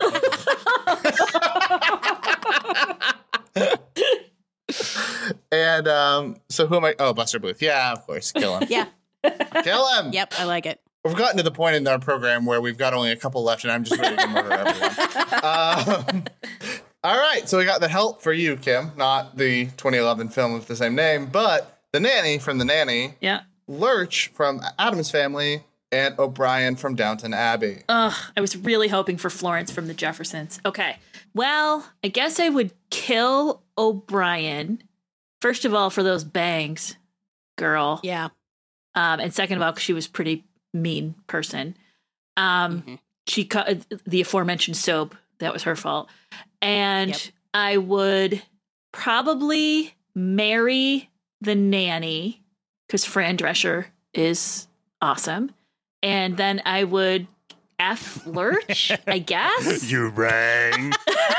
And so who am I? Oh, Buster Bluth. Yeah, of course. Kill him. Yeah. Kill him. Yep. I like it. We've gotten to the point in our program where we've got only a couple left, and I'm just ready to murder everyone. All right, so we got The Help for you, Kim, not the 2011 film with the same name, but The Nanny from The Nanny, Yeah. Lurch from Addams Family, and O'Brien from Downton Abbey. Ugh, I was really hoping for Florence from the Jeffersons. Okay. Well, I guess I would kill O'Brien. First of all, for those bangs. girl. Yeah. And second of all, 'cause she was pretty mean person. Mhm. She cut the aforementioned soap. That was her fault. And Yep. I would probably marry the nanny because Fran Drescher is awesome. And then I would F Lurch, I guess. You rang.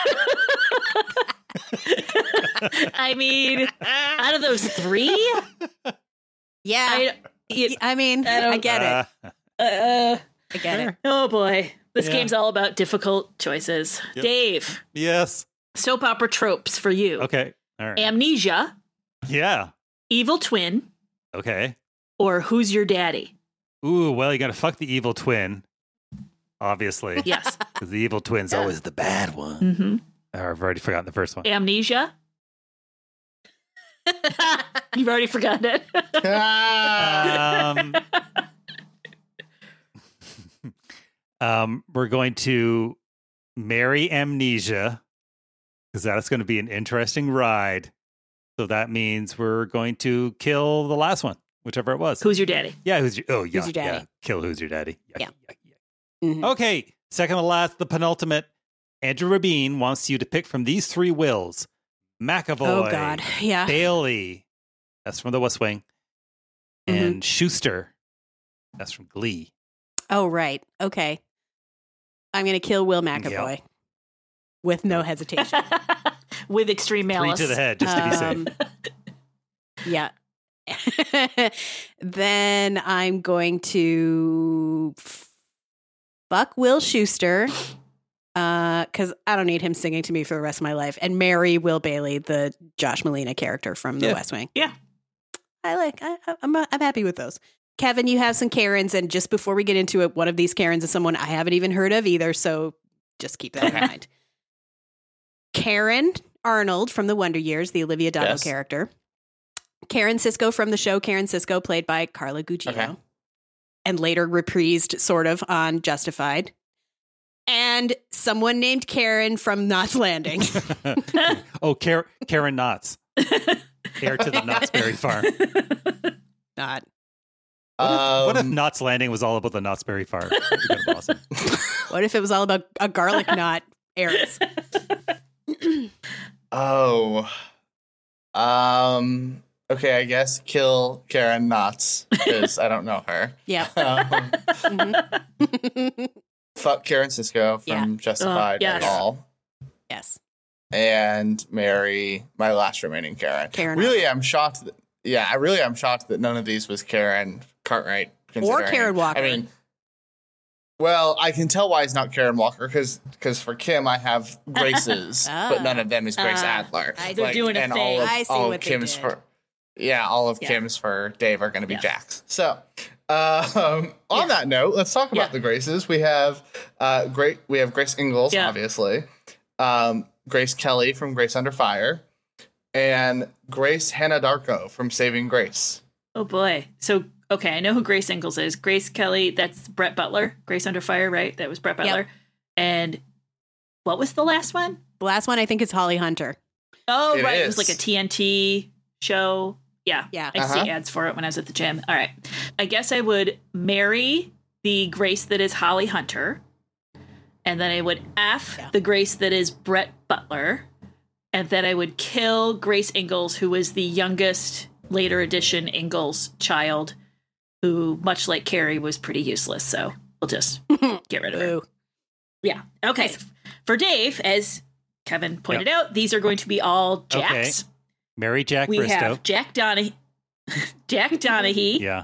I mean, out of those three, Yeah. I mean, I don't- I get it. I get it. Oh boy. This Yeah. game's all about difficult choices. Yep. Dave, Yes. soap opera tropes for you. Okay. All right. Amnesia, Yeah. evil twin, Okay. or who's your daddy? Ooh, well, you got to fuck the evil twin, obviously. Yes. Because the evil twin's always the bad one. Mm-hmm. I've already forgotten the first one. Amnesia. You've already forgotten it. We're going to marry Amnesia because that's going to be an interesting ride. So that means we're going to kill the last one, whichever it was. Who's your daddy? Yeah, who's your? Oh, yeah, your daddy? yeah. Kill who's your daddy? Yucky, Yeah. yucky, yucky. Mhm. Okay, second to last, the penultimate. Andrew Rabin wants you to pick from these three wills: McAvoy, Oh, God. Yeah. Bailey, that's from The West Wing, Mhm. and Schuster, that's from Glee. Oh, right. Okay. I'm going to kill Will McAvoy with no hesitation. With extreme Three malice. to the head, just to be safe. Yeah. Then I'm going to fuck Will Schuster because I don't need him singing to me for the rest of my life, and marry Will Bailey, the Josh Malina character from The Yeah. West Wing. Yeah. I'm happy with those. Kevin, you have some Karens, and just before we get into it, one of these Karens is someone I haven't even heard of either, so just keep that in Okay. mind. Karen Arnold from The Wonder Years, the Olivia Dotto Yes. character. Karen Sisko from the show Karen Sisko, played by Carla Gugino, Okay. and later reprised sort of on Justified. And someone named Karen from Knots Landing. Oh, Karen Knotts, heir to the Knott's Berry Farm. Not. What if Knott's Landing was all about the Knott's Berry Farm? That'd be kind of awesome. What if it was all about a garlic knot heiress? Okay, I guess kill Karen Knotts because I don't know her. Yeah. Um, fuck Karen Sisko from Yeah. Justified yes. at all, Yes. and marry my last remaining Karen. Karen Really, I'm shocked. I really am shocked that none of these was Karen Cartwright considering- Karen Walker. I mean, well, I can tell why it's not Karen Walker because for Kim I have Grace's, but none of them is Grace Adler. They're doing a and thing. all of, I see all of what they Kim's did. for all of Yeah. Kim's for Dave are going to be Yeah. Jax. So on that note, let's talk about Yeah. the Graces. We have Grace Ingalls, Yeah. obviously, Grace Kelly from Grace Under Fire, and Grace Hannah Darko from Saving Grace. Oh boy. So okay, I know who Grace Ingalls is. Grace Kelly, that's Brett Butler. Grace Under Fire, right? That was Brett Butler. And what was the last one? The last one I think is Holly Hunter. Oh, It right. It is. was like a TNT show. Yeah. Yeah. I see ads for it when I was at the gym. All right. I guess I would marry the Grace that is Holly Hunter. And then I would F the Grace that is Brett Butler. And then I would kill Grace Ingalls, who was the youngest later edition Ingalls child, who, much like Carrie, was pretty useless. So we'll just get rid of her. Boo. Yeah. Okay. For Dave, as Kevin pointed out, these are going to be all Jacks. Marry Jack We Bristow. have Jack Donaghy. Jack Donaghy. Yeah.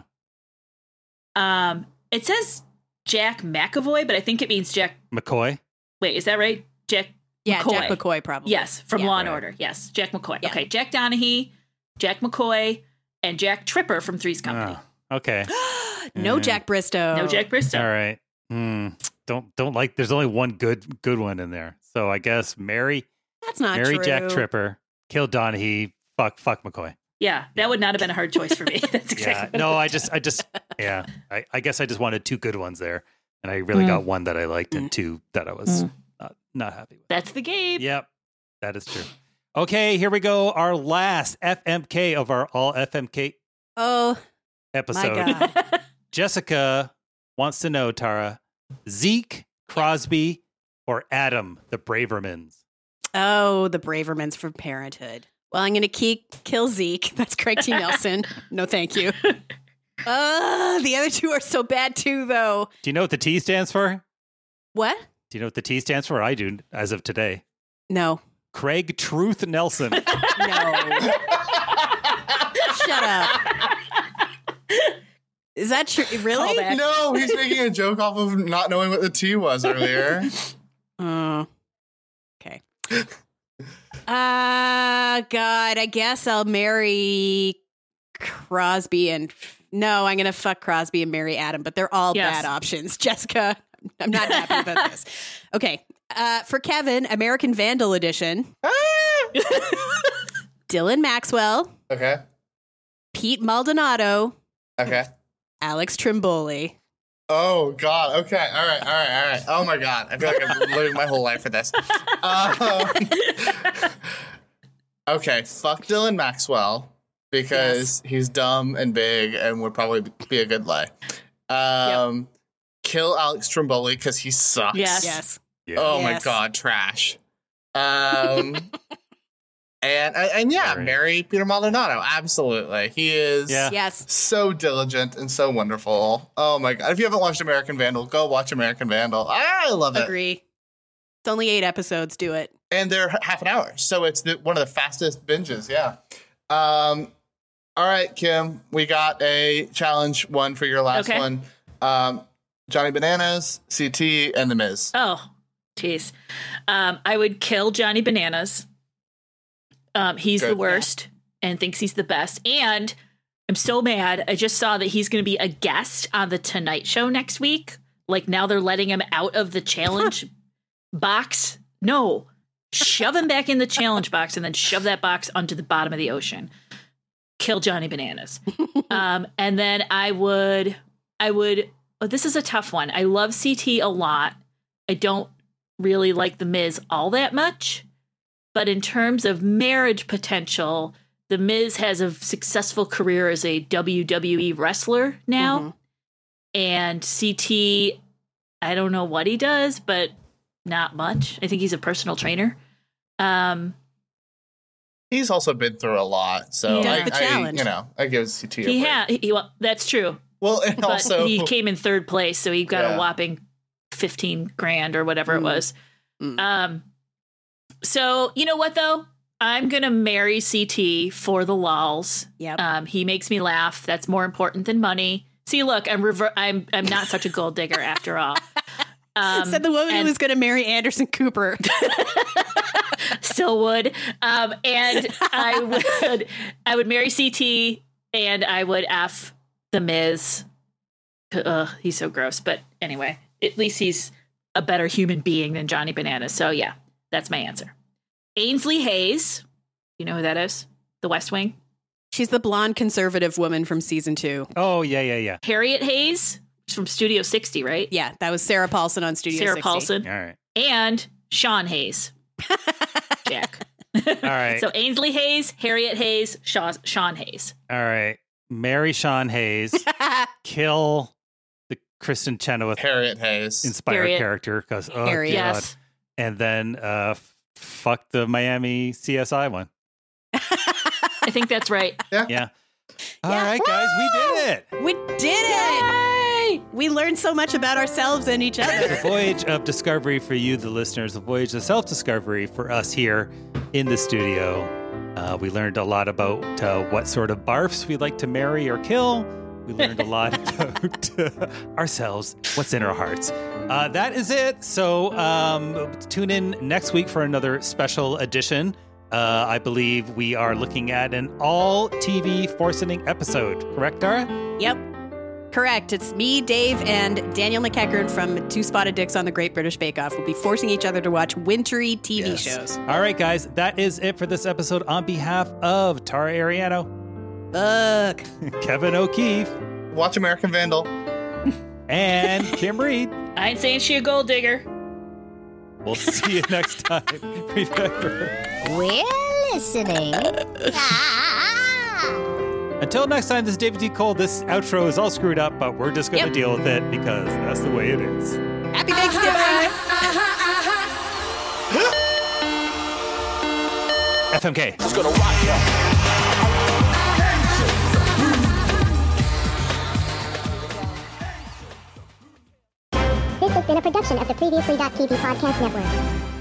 It says Jack McAvoy, but I think it means Jack. McCoy. Wait, is that right? Jack. Yeah, McCoy. Jack McCoy probably. Yes, from Yeah. Law and Right. Order. Yes, Jack McCoy. Yeah. Okay, Jack Donaghy, Jack McCoy, and Jack Tripper from Three's Company. Oh, okay. No Jack Bristow. No Jack Bristow. All right. Don't like. There's only one good one in there. So I guess marry That's not true. Jack Tripper, kill Donaghy, fuck McCoy. Yeah, that would not have been a hard choice for me. That's exactly. Yeah. what it No, was. I just yeah. I guess I just wanted two good ones there, and I really got one that I liked and two that I was not happy with. That's the game. Yep, that is true. Okay, here we go. Our last FMK of our all FMK Oh, episode. my God. Jessica wants to know, Tara, Zeke, Crosby, or Adam, the Bravermans? Oh, the Bravermans from Parenthood. Well, I'm going to kill Zeke. That's Craig T. Nelson. No, thank you. The other two are so bad too, though. Do you know what the T stands for? What? Do you know what the T stands for? I do, as of today. No. Craig Truth Nelson. No. Shut up. Is that true? Really? Callback. No, he's making a joke off of not knowing what the T was earlier. Okay. God, I guess I'll marry Crosby and... No, I'm going to fuck Crosby and marry Adam, but they're all Yes. bad options. Jessica, I'm not happy about this. Okay. For Kevin, American Vandal edition. Dylan Maxwell, Okay. Pete Maldonado, Okay. Alex Trimboli. Oh God. Okay. All right. Oh my God. I feel like I'm living my whole life for this. Okay. Fuck Dylan Maxwell because he's dumb and big and would probably be a good lay. Kill Alex Trimboli because he sucks. Yes. Yeah. Oh my Yes. God. Trash. And yeah, Very. marry Peter Maldonado. Absolutely. He is. Yeah. Yes. So diligent and so wonderful. Oh my God. If you haven't watched American Vandal, go watch American Vandal. I love it. Agree. It's only 8 episodes. Do it. And they're half an hour. So it's one of the fastest binges. Yeah. All right, Kim, we got a challenge one for your last Okay. one. Johnny Bananas, CT, and The Miz. Oh, jeez. I would kill Johnny Bananas. He's Good. the worst and thinks he's the best. And I'm so mad. I just saw that he's going to be a guest on The Tonight Show next week. Like now they're letting him out of the challenge box. No, shove him back in the challenge box and then shove that box onto the bottom of the ocean. Kill Johnny Bananas. And then I would, oh, this is a tough one. I love CT a lot. I don't really like The Miz all that much. But in terms of marriage potential, The Miz has a successful career as a WWE wrestler now. And CT, I don't know what he does, but not much. I think he's a personal trainer. He's also been through a lot. So He does the challenge. I give CT a He break. well, that's true. Well, and But also he came in third place, so he got Yeah. a whopping 15 grand or whatever it was. So you know what though? I'm gonna marry CT for the lols. Yep. He makes me laugh. That's more important than money. See, look, I'm not such a gold digger after all. Said the woman who and- was going to marry Anderson Cooper. Still would. And I would marry CT and I would F The Miz. He's so gross. But anyway, at least he's a better human being than Johnny Bananas. So yeah, that's my answer. Ainsley Hayes. You know who that is? The West Wing. She's the blonde conservative woman from season 2. Oh, yeah. Harriet Hayes from Studio 60, right? Yeah, that was Sarah Paulson on Studio Sarah 60. Paulson. All right. And Sean Hayes. Jack. All right. So Ainsley Hayes, Harriet Hayes, Sean Hayes. All right. Marry Sean Hayes. Kill the Kristen Chenoweth Harriet Hayes. inspired Harriet. character because oh Harriet. god. Yes. And then fuck the Miami CSI one. I think that's right. Yeah. All right, guys, we did it. We did it! We learned so much about ourselves and each The other. voyage of discovery for you, the listeners, the voyage of self-discovery for us here in the studio. We learned a lot about what sort of barfs we like to marry or kill. We learned a lot about ourselves, what's in our hearts. That is it. So tune in next week for another special edition. I believe we are looking at an all TV forcing episode. Correct, Dara? Yep. Correct. It's me, Dave, and Daniel McEachern from Two Spotted Dicks on the Great British Bake Off. We'll be forcing each other to watch wintry TV Yes. shows. All right, guys, that is it for this episode. On behalf of Tara Ariano, Fuck. Kevin O'Keefe, Watch American Vandal. and Kim Reed, I ain't saying she a gold digger. we'll see you next time. Remember, We're listening. Ah. Until next time, this is David T. Cole. This outro is all screwed up, but we're just going to deal with it because that's the way it is. Happy Thanksgiving! FMK. It's gonna rock ya. This has been a production of the Previously.tv podcast network.